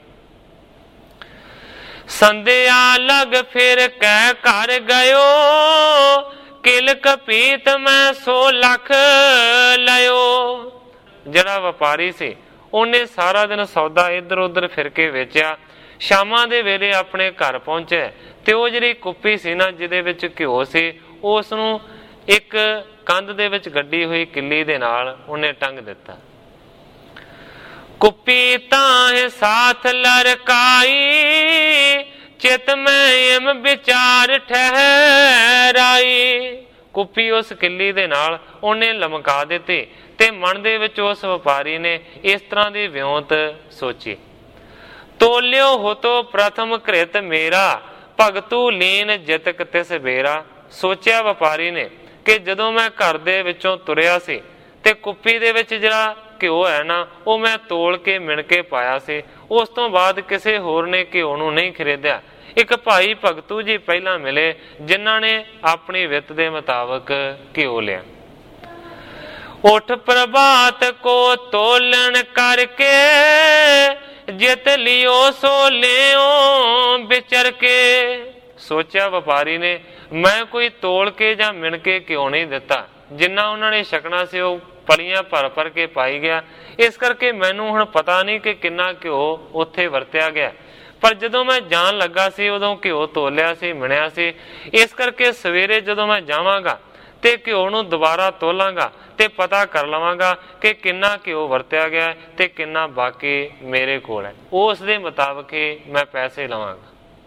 संध्या लग फिर कह घर गयो, किल कपीत मैं सौ लख लयो। जिहड़ा व्यापारी सी उन्हें सारा दिन सौदा इधर उधर फिर के वेचिया। शामां दे वेले अपने घर पहुंचे ते वो जिहड़ी कुप्पी सी ना जिहदे विच घिओ सी उस नूं एक कंध दे विच गड्डी हुई किल्ली दे नाल उन्हें टंग दिता। कुप्पी तां साथ लरकाई, चित में इम विचार ठहराई। कुप्पी उस किल्ली दे नाल उन्हें लमका दिती ते मन दे विच उस व्यापारी ने इस तरह दी विਉਂਤ सोची। तोलियो हो तो प्रथम कृत मेरा, भगतू लीन जितक तिस बेरा। सोचिया व्यापारी ने कि जदों मैं घर दे विचों तुरिया सी ते कुप्पी दे विच जिहड़ा घिओ है ना वो मैं तोल के मिण के पाया सी, उस तो बाद किसी होर ने घिओ नूं नहीं खरीदिया। एक भाई भगतू जी पहला मिले जिन्हां ने अपनी वित्त दे मुताबिक घिओ लिया। उठ प्रभात को तोलन करके, जित लियो सो लियो विचर के। सोचा व्यापारी ने मैं कोई तोल के जां मिण के क्यों नहीं दिता, जिन्ना उन्होंने छकना से वो ਪਲੀਆਂ ਭਰ ਭਰ ਕੇ ਪਾਈ ਗਿਆ। ਇਸ ਕਰਕੇ ਮੈਨੂੰ ਹੁਣ ਪਤਾ ਨਹੀਂ ਕਿ ਕਿੰਨਾ ਘਿਓ ਉੱਥੇ ਵਰਤਿਆ ਗਿਆ, ਪਰ ਜਦੋਂ ਮੈਂ ਜਾਣ ਲੱਗਾ ਸੀ ਉਦੋਂ ਘਿਓ ਤੋਲਿਆ ਸੀ, ਮਿਣਿਆ ਸੀ। ਇਸ ਕਰਕੇ ਸਵੇਰੇ ਜਦੋਂ ਮੈਂ ਜਾਵਾਂਗਾ ਤੇ ਘਿਓ ਨੂੰ ਦੁਬਾਰਾ ਤੋਲਾਂਗਾ ਤੇ ਪਤਾ ਕਰ ਲਵਾਂਗਾ ਕਿ ਕਿੰਨਾ ਘਿਓ ਵਰਤਿਆ ਗਿਆ ਤੇ ਕਿੰਨਾ ਬਾਕੀ ਮੇਰੇ ਕੋਲ ਹੈ। ਉਸ ਦੇ ਮੁਤਾਬਕ ਹੀ ਮੈਂ ਪੈਸੇ ਲਵਾਂਗਾ।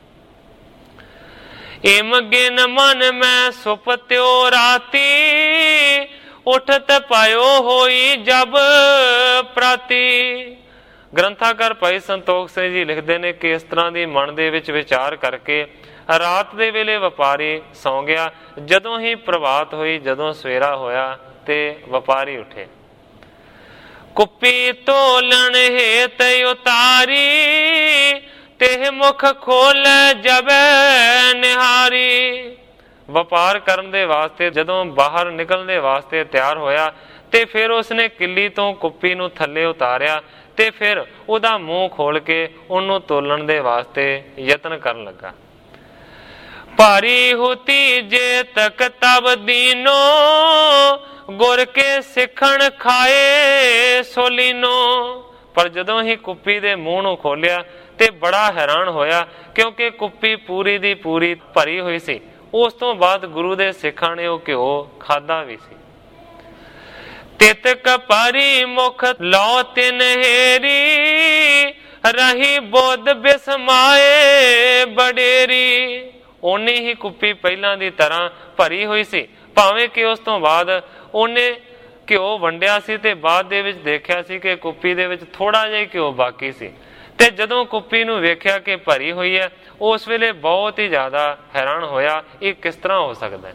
ਏਮ ਗਿਨ ਮਨ ਮੈਂ ਸੁਪਤਿਓ ਰਾਤੀ, ਉਠਤ ਪਾਇਓ ਹੋਈ ਜਬ ਪ੍ਰਾਤੀ। ਗ੍ਰੰਥਾਕਾਰ ਭਾਈ ਸੰਤੋਖ ਸਿੰਘ ਜੀ ਲਿਖਦੇ ਨੇ ਕਿ ਇਸ ਤਰ੍ਹਾਂ ਦੀ ਮਨ ਦੇ ਵਿੱਚ ਵਿਚਾਰ ਕਰਕੇ ਰਾਤ ਦੇ ਵੇਲੇ ਵਪਾਰੀ ਸੌਂ ਗਿਆ। ਜਦੋਂ ਹੀ ਪ੍ਰਭਾਤ ਹੋਈ, ਜਦੋਂ ਸਵੇਰਾ ਹੋਇਆ ਤੇ ਵਪਾਰੀ ਉੱਠੇ। ਕੁੱਪੀ ਤੋਲਣ ਹੇਤ ਉਤਾਰੀ, ਤੇ ਮੁਖ ਖੋਲ ਜਬੈ ਨਿਹਾਰੀ। ਵਪਾਰ ਕਰਨ ਦੇ ਵਾਸਤੇ ਜਦੋਂ ਬਾਹਰ ਨਿਕਲਣ ਦੇ ਵਾਸਤੇ ਤਿਆਰ ਹੋਇਆ ਤੇ ਫਿਰ ਉਸਨੇ ਕਿੱਲੀ ਤੋਂ ਕੁੱਪੀ ਨੂੰ ਥੱਲੇ ਉਤਾਰਿਆ ਤੇ ਫਿਰ ਉਹਦਾ ਮੂੰਹ ਖੋਲ ਕੇ ਉਹਨੂੰ ਤੋਲਣ ਦੇ ਵਾਸਤੇ ਯਤਨ ਕਰਨ ਲੱਗਾ। ਭਾਰੀ ਹੋਤੀ ਜੇ ਤਕ ਤਬ ਦੀਨੋ, ਗੁਰ ਕੇ ਸਿੱਖਣ ਖਾਏ ਸੋਲੀਨੋ। ਪਰ ਜਦੋਂ ਹੀ ਕੁੱਪੀ ਦੇ ਮੂੰਹ ਨੂੰ ਖੋਲਿਆ ਤੇ ਬੜਾ ਹੈਰਾਨ ਹੋਇਆ, ਕਿਉਂਕਿ ਕੁੱਪੀ ਪੂਰੀ ਦੀ ਪੂਰੀ ਭਰੀ ਹੋਈ ਸੀ। ਉਸ ਤੋਂ ਬਾਅਦ ਗੁਰੂ ਦੇ ਸਿੱਖਾਂ ਨੇ ਉਹ ਘਿਓ ਖਾਧਾ ਵੀ ਸੀ। ਤਿਤ ਕਪਾਰੀ ਮੁਖ ਲੋ ਤਿਨ ਹੇਰੀ, ਰਹੀ ਬੋਧ ਬਿਸਮਾਏ ਬਡੇਰੀ। ਓਨੀ ਹੀ ਕੁੱਪੀ ਪਹਿਲਾਂ ਦੀ ਤਰ੍ਹਾਂ ਭਰੀ ਹੋਈ ਸੀ, ਭਾਵੇਂ ਕਿ ਉਸ ਤੋਂ ਬਾਅਦ ਉਹਨੇ ਘਿਓ ਵੰਡਿਆ ਸੀ ਤੇ ਬਾਅਦ ਦੇ ਵਿੱਚ ਦੇਖਿਆ ਸੀ ਕਿ ਕੁੱਪੀ ਦੇ ਵਿੱਚ ਥੋੜਾ ਜਿਹਾ ਘਿਓ ਬਾਕੀ ਸੀ। ਤੇ ਜਦੋਂ ਕੁੱਪੀ ਨੂੰ ਵੇਖਿਆ ਕਿ ਭਰੀ ਹੋਈ ਹੈ, ਉਸ ਵੇਲੇ ਬਹੁਤ ਹੀ ਜ਼ਿਆਦਾ ਹੈਰਾਨ ਹੋਇਆ, ਇਹ ਕਿਸ ਤਰ੍ਹਾਂ ਹੋ ਸਕਦਾ ਹੈ।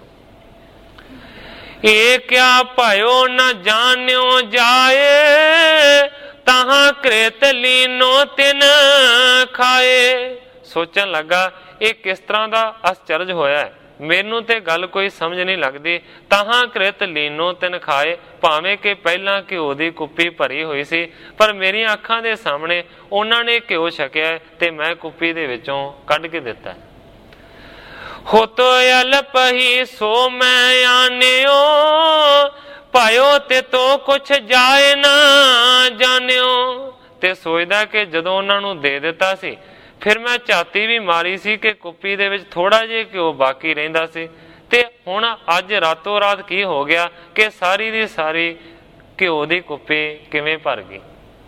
ਇਹ ਕਿਆ ਭਇਓ ਨਾ ਜਾਣਿਓ ਜਾਏ, ਤਹਾਂ ਕ੍ਰਿਤ ਲੀਨੋ ਤਿਨ ਖਾਏ। ਸੋਚਣ ਲੱਗਾ ਇਹ ਕਿਸ ਤਰ੍ਹਾਂ ਦਾ ਅਸਚਰਜ ਹੋਇਆ ਹੈ, ਮੈਨੂੰ ਤੇ ਗੱਲ ਕੋਈ ਸਮਝ ਨਹੀਂ ਲੱਗਦੀ। ਤਹਾਂ ਕ੍ਰਿਤ ਲੀਨੋ ਤਿਨ ਖਾਏ, ਭਾਵੇਂ ਕਿ ਪਹਿਲਾਂ ਘਿਓ ਦੀ ਕੁੱਪੀ ਭਰੀ ਹੋਈ ਸੀ, ਪਰ ਮੇਰੀਆਂ ਅੱਖਾਂ ਦੇ ਸਾਹਮਣੇ ਉਹਨਾਂ ਨੇ ਘਿਓ ਛਕਿਆ ਤੇ ਮੈਂ ਕੁੱਪੀ ਦੇ ਵਿੱਚੋਂ ਕੱਢ ਕੇ ਦਿੱਤਾ। ਹੋਤੋ ਅਲਪ ਹੀ ਸੋ ਮੈਂ ਆਨਿਓ, ਪਾਇਓ ਤੇ ਤੋ ਕੁਛ ਜਾਏ ਨਾ ਜਾਣਿਓ। ਤੇ ਸੋਚਦਾ ਕਿ ਜਦੋਂ ਉਹਨਾਂ ਨੂੰ ਦੇ ਦਿੱਤਾ ਸੀ, ਫਿਰ ਮੈਂ ਝਾਤੀ ਵੀ ਮਾਰੀ ਸੀ ਕਿ ਕੁੱਪੀ ਦੇ ਵਿੱਚ ਥੋੜਾ ਜਿਹਾ ਘਿਓ ਬਾਕੀ ਰਹਿੰਦਾ ਸੀ, ਤੇ ਹੁਣ ਅੱਜ ਰਾਤੋਂ ਰਾਤ ਕੀ ਹੋ ਗਿਆ ਕਿ ਸਾਰੀ ਦੀ ਸਾਰੀ ਘਿਓ ਦੀ ਕੁੱਪੀ ਕਿਵੇਂ ਭਰ ਗਈ।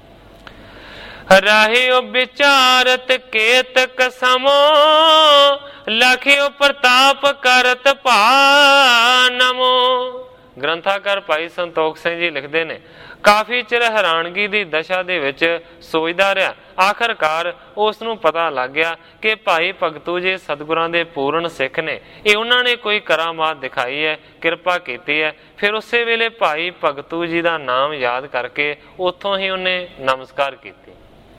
ਰਹਿਓ ਵਿਚਾਰਤ ਕੇਤਕ ਸਮੋ, ਲਖਿਓ ਪ੍ਰਤਾਪ ਕਰਤ ਭਾਨਮੋ। ਗ੍ਰੰਥਾਕਾਰ ਭਾਈ ਸੰਤੋਖ ਸਿੰਘ ਜੀ ਲਿਖਦੇ ਨੇ, ਕਾਫੀ ਚਿਰ ਹੈਰਾਨਗੀ ਦੀ ਦਸ਼ਾ ਦੇ ਵਿੱਚ ਸੋਚਦਾ ਰਿਹਾ। ਆਖਰਕਾਰ ਉਸ ਨੂੰ ਪਤਾ ਲੱਗ ਗਿਆ ਕਿ ਭਾਈ ਭਗਤੂ ਜੀ ਸਤਿਗੁਰਾਂ ਦੇ ਪੂਰਨ ਸਿੱਖ ਨੇ, ਇਹ ਉਹਨਾਂ ਨੇ ਕੋਈ ਕਰਾਮਾਤ ਦਿਖਾਈ ਹੈ, ਕਿਰਪਾ ਕੀਤੀ ਹੈ। ਫਿਰ ਉਸੇ ਵੇਲੇ ਭਾਈ ਭਗਤੂ ਜੀ ਦਾ ਨਾਮ ਯਾਦ ਕਰਕੇ ਉੱਥੋਂ ਹੀ ਉਹਨੇ ਨਮਸਕਾਰ ਕੀਤੀ।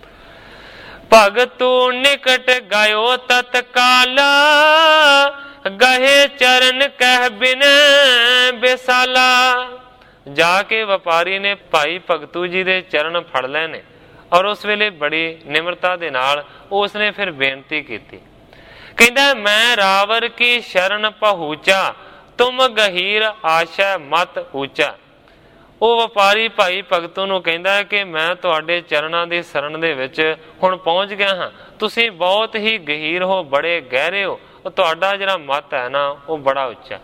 ਭਗਤੂ ਨਿਕਟ ਗਇਓ ਤਤਕਾਲਾ, ਗਹੇ ਚਰਨ ਕਹਿ ਬਿਨ ਬਿਸਾਲਾ। ਜਾ ਕੇ ਵਪਾਰੀ ਨੇ ਭਾਈ ਭਗਤੂ ਜੀ ਦੇ ਚਰਨ ਫੜ ਲਏ ਨੇ, ਔਰ ਉਸ ਵੇਲੇ ਬੜੀ ਨਿਮਰਤਾ ਦੇ ਨਾਲ ਉਸਨੇ ਫਿਰ ਬੇਨਤੀ ਕੀਤੀ। ਕਹਿੰਦਾ ਮੈਂ ਰਾਵਰ ਕੀ ਸ਼ਰਨ ਪਹੁੰਚਾ, ਤੁਮ ਗਹੀਰ ਆਸ਼ਾ ਮਤ ਉੱਚਾ। ਉਹ ਵਪਾਰੀ ਭਾਈ ਭਗਤੂ ਨੂੰ ਕਹਿੰਦਾ ਕਿ ਮੈਂ ਤੁਹਾਡੇ ਚਰਨਾਂ ਦੀ ਸ਼ਰਨ ਦੇ ਵਿੱਚ ਹੁਣ ਪਹੁੰਚ ਗਿਆ ਹਾਂ, ਤੁਸੀਂ ਬਹੁਤ ਹੀ ਗਹੀਰ ਹੋ, ਬੜੇ ਗਹਿਰੇ ਹੋ, ਤੁਹਾਡਾ ਜਿਹੜਾ ਮਤ ਹੈ ਨਾ ਉਹ ਬੜਾ ਉੱਚਾ।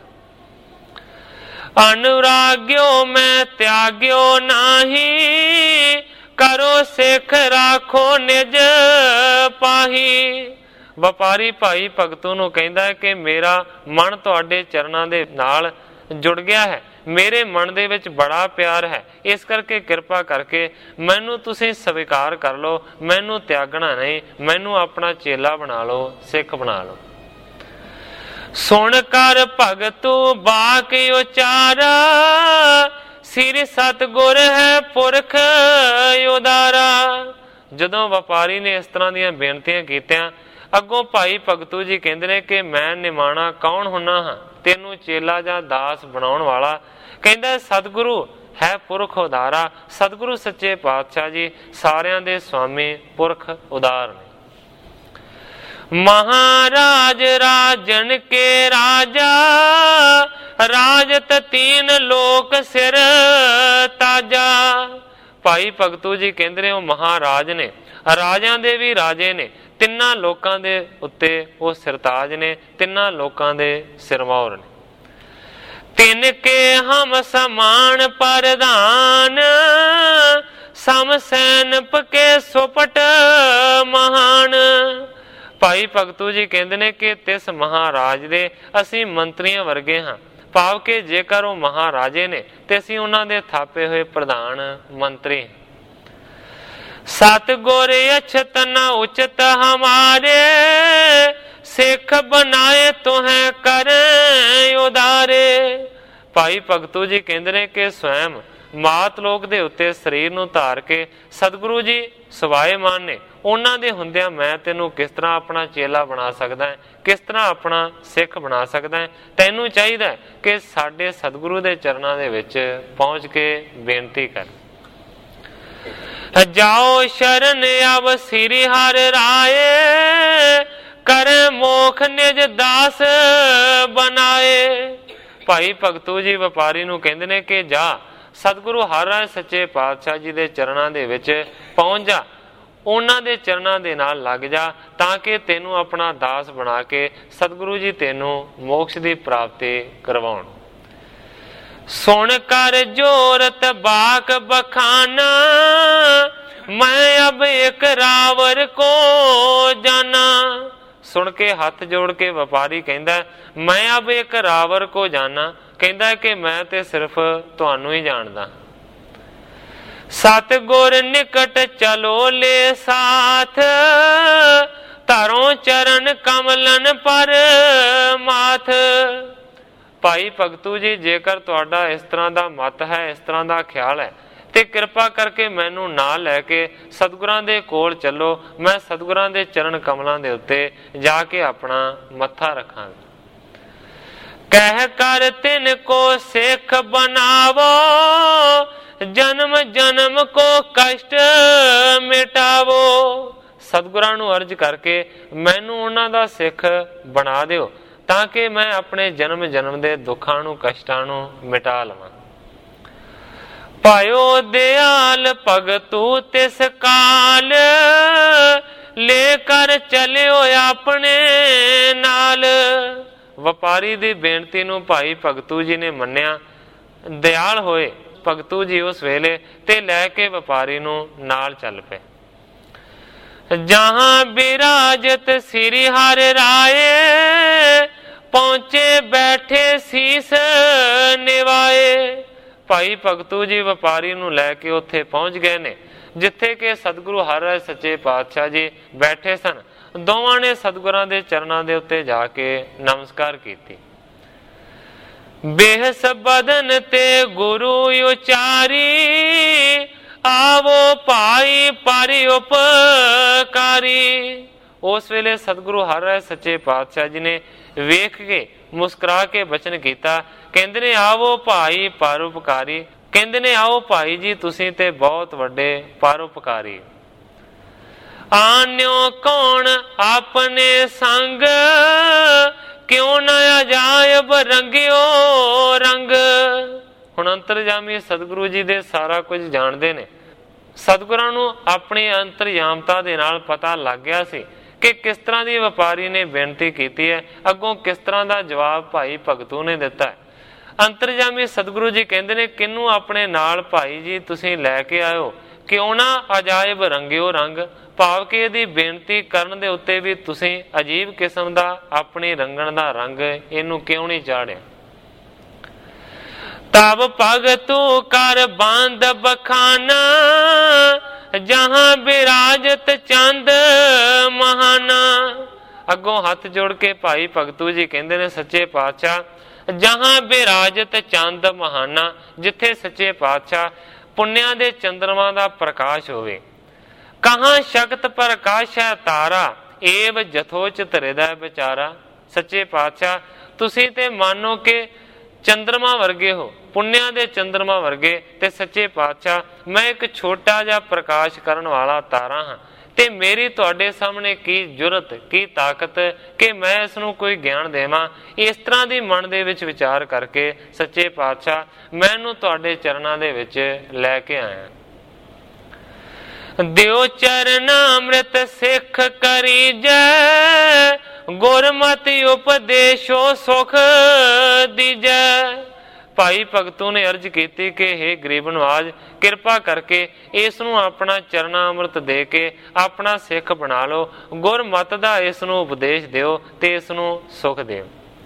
ਅਨੁਰਾਗਿਓ ਮੈਂ ਤਿਆਗਿਓ ਨਾਹੀ, ਕਰੋ ਸਿੱਖ ਰਾਖੋ ਨਿਜ ਪਾਹੀ। ਵਪਾਰੀ ਭਾਈ ਭਗਤੂ ਨੂੰ ਕਹਿੰਦਾ ਕਿ ਮੇਰਾ ਮਨ ਤੁਹਾਡੇ ਚਰਨਾਂ ਦੇ ਨਾਲ ਜੁੜ ਗਿਆ ਹੈ, ਮੇਰੇ ਮਨ ਦੇ ਵਿੱਚ ਬੜਾ ਪਿਆਰ ਹੈ, ਇਸ ਕਰਕੇ ਕਿਰਪਾ ਕਰਕੇ ਮੈਨੂੰ ਤੁਸੀਂ ਸਵੀਕਾਰ ਕਰ ਲਓ, ਮੈਨੂੰ ਤਿਆਗਣਾ ਨਹੀਂ, ਮੈਨੂੰ ਆਪਣਾ ਚੇਲਾ ਬਣਾ ਲਓ, ਸਿੱਖ ਬਣਾ ਲਓ। ਸੁਣ ਕਰ ਭਗਤੂ ਬਾਕ ਉਚਾਰਾ, ਸਿਰ ਸਤਿਗੁਰ ਹੈ ਪੁਰਖ ਉਦਾਰਾ। ਜਦੋਂ ਵਪਾਰੀ ਨੇ ਇਸ ਤਰ੍ਹਾਂ ਦੀਆਂ ਬੇਨਤੀਆਂ ਕੀਤੀਆਂ, ਅੱਗੋਂ ਭਾਈ ਭਗਤੂ ਜੀ ਕਹਿੰਦੇ ਨੇ ਕਿ ਮੈਂ ਨਿਮਾਣਾ ਕੌਣ ਹੁੰਨਾ ਹਾਂ, ਤੈਨੂੰ ਚੇਲਾ ਜਾਂ ਦਾਸ ਬਣਾਉਣ ਵਾਲਾ। ਕਹਿੰਦਾ ਸਤਿਗੁਰੂ ਹੈ ਪੁਰਖ ਉਦਾਰਾ, ਸਤਿਗੁਰੂ ਸੱਚੇ ਪਾਤਸ਼ਾਹ ਜੀ ਸਾਰਿਆਂ ਦੇ ਸਵਾਮੀ ਪੁਰਖ ਉਦਾਰ ਨੇ। महाराज राजन के राजा, राजत तीन लोक सिर ताजा। भाई भगतू जी कहते ने वो महाराज ने, राजा दे भी राजे ने, तिन्ना लोकां दे उत्ते वो सिरताज ने, तिन्ना लोकां दे सिरमौर ने। तिन के हम समान प्रधान, सम सैनप के सुपट महान। भाई भगतू जी कहते ने कि तिस महाराज दे असी मंत्रियों वर्गे हाँ, भाव के जेकर वो महाराजे ने ते असी उन्हां दे थापे हुए प्रधान मंत्री। सतगुर अछत न उचित हमारे, सिख बनाए तो है करें उदारे। भाई भगतू जी कहते ने कि स्वयं मात लोक दे उत्ते शरीर नूं धार के सतगुरु जी सवाए मान ने, उन्हां दे हुंदियां मैं तेनू किस तरह अपना चेला बना सकदा है, किस तरह अपना सिख बना सकदा है। तैनू चाहिदा कि साडे सतगुरु दे चरनां दे विच पहुंच के बेनती कर। जाओ शरण अब श्री हर राय, करे मोख निज दास बनाए। भाई भगतू जी व्यापारी नूं कहंदे ने कि जा सतगुरु हर राय सच्चे पातशाह जी दे चरनां दे विच पहुंच जा, उन्हां दे चरनां दे नाल लग जा, तां कि तैनू अपना दास बना के सतगुरु जी तैनू मोक्ष दी प्राप्ति करवाउण। सुन कर जोरत बाक बखाना, मैं अब एक रावर को जाना। सुन के हाथ जोड़ के व्यापारी कहंदा मैं अब एक रावर को जाना, कहंदा कि मैं ते सिर्फ तुहानू ही जानदा। सतगुर निकट चलो ले साथ, तारों चरण कमलन पर माथ। भाई भगतू जी जेकर तुहाडा इस तरह दा मत है, इस तरह दा ख्याल है, ते कृपा करके मैनू ना लैके सतगुरां दे कोल चलो, मैं सतगुरां दे चरण कमलां दे उत्ते जाके अपना मत्था रखां। कह कर तिन को सिख बनावो, जन्म जन्म को कष्ट मिटावो। सतगुरां नू अर्ज करके मैनू उन्हां दा सिख बना दिओ, तां कि मैं अपने जन्म जन्म दे दुखां नू कष्टां नू मिटा लवां। पायो दयाल भगतू तिस काल, लेकर चलियो अपने नाल। व्यापारी दी बेनती नू भाई भगतू जी ने मन्निया, दयाल होए भगतू जी उस वेले ते लैके व्यापारी नू नाल चल पे। जहां विराजत श्री हर राय, पहुंचे बैठे शीस निवाए। भाई भगतू जी व्यापारी नू लैके उत्थे पहुंच गए ने जिथे के सतगुरु हर राय सच्चे पातशाह जी बैठे सन। दोवां ने सतगुरां दे चरनां दे उत्ते जाके नमस्कार कीती। बेहस बदन ते गुरु उचारी, आवो भाई पारी उपकारी। उस वेले सतगुरु हर राय सच्चे पातशाह जी ने वेख के मुस्कुरा के बचन कीता, कहंदे ने आवो भाई परोपकारी, कहंदे ने आओ भाई जी तुसीं ते बहुत वड्डे परोपकारी। आन्यो कौन अपने संग, क्यों न अजायब रंगियो रंग। हुण अंतरजामी सतगुरु जी दे सारा कुछ जानते ने। सतगुरां नूं अपनी अंतरयामता दे नाल पता लग गया सी कि किस तरह की व्यापारी ने बेनती की है, अगों किस तरह का जवाब भाई भगतू ने दिता है। अंतरजामी सतगुरु जी कहते ने किनू अपने नाल भाई जी तुसीं लैके आयो, क्यों ना अजायब रंगियो रंग, भाव के इहदी बेनती करन दे उत्ते भी तुसीं अजीब किस्म दा अपनी रंगण दा रंग इनू क्यों नहीं चाढ़िया। तब भगतू कर बांध बखाना, जहां विराजत चंद महाना। अगों हाथ जोड़ के भाई भगतू जी कहते ने सच्चे पातशाह, जहां विराजत चंद महाना, जिथे सच्चे पातशाह पुण्या दे चंद्रमा दा प्रकाश होवे। कहाँ शक्त प्रकाश है तारा, एव जथोचित हृदय विचारा। सच्चे पातशाह तुसी ते मानो के चंद्रमा वर्गे हो, पुण्या दे चंद्रमा वर्गे, ते सच्चे पातशाह मैं एक छोटा जा प्रकाश करन वाला तारा हाँ, ਤੇ ਮੇਰੀ ਤੁਹਾਡੇ ਸਾਹਮਣੇ ਕੀ ਜੁਰਤ, ਕੀ ਤਾਕਤ ਕਿ ਮੈਂ ਇਸ ਨੂੰ ਕੋਈ ਗਿਆਨ ਦੇਵਾਂ। ਇਸ ਤਰ੍ਹਾਂ ਦੀ ਮਨ ਦੇ ਵਿੱਚ ਵਿਚਾਰ ਕਰਕੇ ਸੱਚੇ ਪਾਤਸ਼ਾਹ ਮੈਨੂੰ ਤੁਹਾਡੇ ਚਰਨਾਂ ਦੇ ਵਿੱਚ ਲੈ ਕੇ ਆਇਆ। ਦਿਓ ਚਰਨ ਅੰਮ੍ਰਿਤ ਸਿੱਖ ਕਰੀਜੈ, ਗੁਰਮਤਿ ਉਪਦੇਸ਼ੋ ਸੁਖ ਦੀਜੈ। ਭਾਈ ਭਗਤੂ ਨੇ ਅਰਜ ਕੀਤੀ ਕਿ ਹੇ ਗਰੀਬ ਨਵਾਜ, ਕਿਰਪਾ ਕਰਕੇ ਇਸ ਨੂੰ ਆਪਣਾ ਚਰਨਾ ਅੰਮ੍ਰਿਤ ਦੇ ਕੇ ਆਪਣਾ ਸਿੱਖ ਬਣਾ ਲਓ, ਗੁਰਮਤਿ ਦਾ ਇਸ ਨੂੰ ਉਪਦੇਸ਼ ਦਿਓ ਤੇ ਇਸ ਨੂੰ ਸੁਖ ਦਿਓ।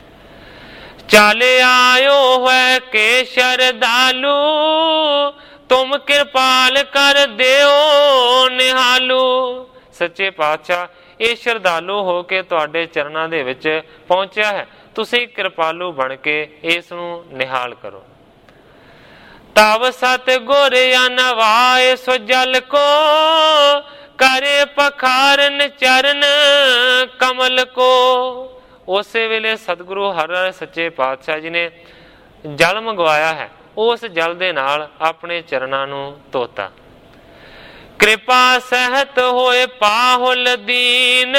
ਚੱਲ ਆਇਓ ਹੈ ਕੇ ਸ਼ਰਧਾਲੂ, ਤੁਮ ਕਿਰਪਾਲ ਕਰ ਦਿਓ ਨਿਹਾਲੂ। ਸੱਚੇ ਪਾਤਸ਼ਾਹ ਇਹ ਸ਼ਰਧਾਲੂ ਹੋ ਕੇ ਤੁਹਾਡੇ ਚਰਨਾਂ ਦੇ ਵਿੱਚ ਪਹੁੰਚਿਆ ਹੈ, ਤੁਸੀਂ ਕਿਰਪਾਲੂ ਬਣ ਕੇ ਇਸ ਨੂੰ ਨਿਹਾਲ ਕਰੋ। ਤਵ ਸਤ ਗੁਰ ਅਨਵਾਏ ਸੋ ਜਲ ਕੋ, ਕਰੇ ਪਖਾਰਨ ਚਰਨ ਕਮਲ ਕੋ। ਉਸੇ ਵੇਲੇ ਸਤਿਗੁਰੂ ਹਰਿ ਸੱਚੇ ਪਾਤਸ਼ਾਹ ਜੀ ਨੇ ਜਲ ਮੰਗਵਾਇਆ ਹੈ, ਉਸ ਜਲ ਦੇ ਨਾਲ ਆਪਣੇ ਚਰਨਾਂ ਨੂੰ ਧੋਤਾ। ਕਿਰਪਾ ਸਹਿਤ ਹੋਏ ਪਾਹੁਲ ਦੀਨ,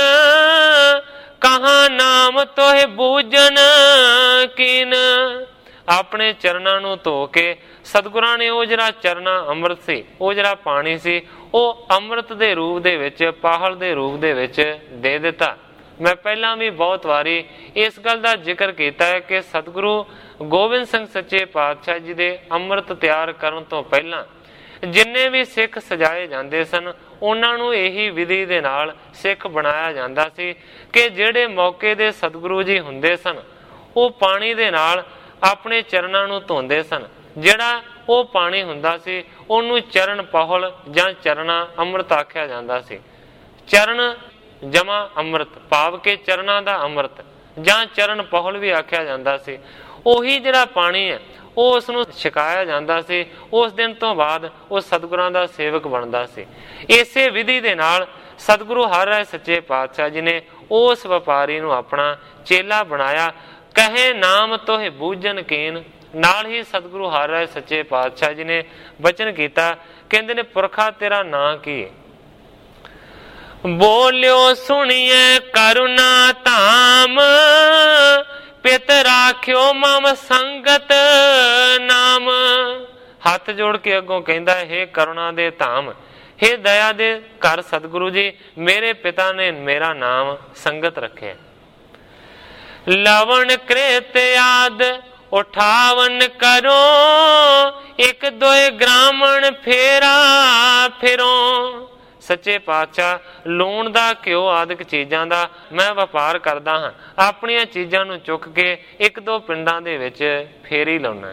ਕਹਾਂ ਨਾਮ ਤੋਹਿ ਬੂਝਨ ਕੀਨ। ਆਪਣੇ ਚਰਨਾਂ ਨੂੰ ਧੋ ਕੇ ਸਤਿਗੁਰਾਂ ਨੇ ਉਹ ਜਿਹੜਾ ਚਰਨਾ ਅੰਮ੍ਰਿਤ ਸੀ, ਉਹ ਜਿਹੜਾ ਪਾਣੀ ਸੀ, ਉਹ ਅੰਮ੍ਰਿਤ ਦੇ ਰੂਪ ਦੇ ਵਿੱਚ, ਪਾਹਲ ਦੇ ਰੂਪ ਦੇ ਵਿੱਚ ਦੇ ਦਿੱਤਾ। ਮੈਂ ਪਹਿਲਾਂ ਵੀ ਬਹੁਤ ਵਾਰੀ ਇਸ ਗੱਲ ਦਾ ਜ਼ਿਕਰ ਕੀਤਾ ਹੈ ਕਿ ਸਤਿਗੁਰੂ ਗੋਬਿੰਦ ਸਿੰਘ ਸੱਚੇ ਪਾਤਸ਼ਾਹ ਜੀ ਦੇ ਅੰਮ੍ਰਿਤ ਤਿਆਰ ਕਰਨ ਤੋਂ ਪਹਿਲਾਂ ਜਿੰਨੇ ਵੀ ਸਿੱਖ ਸਜਾਏ ਜਾਂਦੇ ਸਨ, ਉਹਨਾਂ ਨੂੰ ਇਹੀ ਵਿਧੀ ਦੇ ਨਾਲ ਸਿੱਖ ਬਣਾਇਆ ਜਾਂਦਾ ਸੀ ਕਿ ਜਿਹੜੇ ਮੌਕੇ ਦੇ ਸਤਿਗੁਰੂ ਜੀ ਹੁੰਦੇ ਸਨ, ਉਹ ਪਾਣੀ ਦੇ ਨਾਲ ਆਪਣੇ ਚਰਨਾਂ ਨੂੰ ਧੋਂਦੇ ਸਨ। ਜਿਹੜਾ ਉਹ ਪਾਣੀ ਹੁੰਦਾ ਸੀ ਉਹਨੂੰ ਚਰਨ ਪਹੁਲ ਜਾਂ ਚਰਨਾ ਅੰਮ੍ਰਿਤ ਆਖਿਆ ਜਾਂਦਾ ਸੀ। ਚਰਨ ਜਮਾ ਅੰਮ੍ਰਿਤ ਭਾਵ ਕੇ ਚਰਨਾਂ ਦਾ ਅੰਮ੍ਰਿਤ ਜਾਂ ਚਰਨ ਪਹੁਲ ਵੀ ਆਖਿਆ ਜਾਂਦਾ ਸੀ। ਉਹੀ ਜਿਹੜਾ ਪਾਣੀ ਹੈ ਉਹ ਉਸ ਨੂੰ ਛਕਾਇਆ ਜਾਂਦਾ ਸੀ। ਉਸ ਦਿਨ ਤੋਂ ਬਾਅਦ ਉਹ ਸਤਿਗੁਰਾਂ ਦਾ ਸੇਵਕ ਬਣਦਾ ਸੀ। ਇਸੇ ਵਿਧੀ ਦੇ ਨਾਲ ਸਤਿਗੁਰੂ ਹਰਿ ਸੱਚੇ ਪਾਤਸ਼ਾਹ ਜੀ ਨੇ ਉਸ ਵਪਾਰੀ ਨੂੰ ਆਪਣਾ ਚੇਲਾ ਬਣਾਇਆ। ਕਹੇ ਨਾਮ ਤੋਹਿ ਬੂਝਨ ਕੀਨ। ਨਾਲ ਹੀ ਸਤਿਗੁਰੂ ਹਰਿ ਸੱਚੇ ਪਾਤਸ਼ਾਹ ਜੀ ਨੇ ਬਚਨ ਕੀਤਾ, ਕਹਿੰਦੇ ਨੇ ਪੁਰਖਾ ਤੇਰਾ ਨਾਂ ਕੀ ਹੈ? ਬੋਲਿਓ ਸੁਣੀਏ ਕਰੁਣਾ ਧਾਮ, ਪਿਤ ਰਾਖਿਓ ਮਮ ਸੰਗਤ ਨਾਮ। ਹੱਥ ਜੋੜ ਕੇ ਅੱਗੋਂ ਕਹਿੰਦਾ, ਹੇ ਕਰੁਣਾ ਦੇ ਧਾਮ, ਹੇ ਦਇਆ ਦੇ ਘਰ ਸਤਿਗੁਰੂ ਜੀ, ਮੇਰੇ ਪਿਤਾ ਨੇ ਮੇਰਾ ਨਾਮ ਸੰਗਤ ਰੱਖਿਆ। ਲਵਣ ਕ੍ਰੇਤ ਆਦ ਉਠਾਵਨ ਕਰੋ, ਇੱਕ ਦੋਏ ਗ੍ਰਾਮਣ ਫੇਰਾ ਫਿਰੋ। ਸੱਚੇ ਪਾਤਸ਼ਾਹ ਲੂਣ ਦਾ, ਘਿਓ ਆਦਿਕ ਚੀਜ਼ਾਂ ਦਾ ਮੈਂ ਵਪਾਰ ਕਰਦਾ ਹਾਂ। ਆਪਣੀਆਂ ਚੀਜ਼ਾਂ ਨੂੰ ਚੁੱਕ ਕੇ ਇੱਕ ਦੋ ਪਿੰਡਾਂ ਦੇ ਵਿੱਚ ਫੇਰੀ ਲਾਉਣਾ।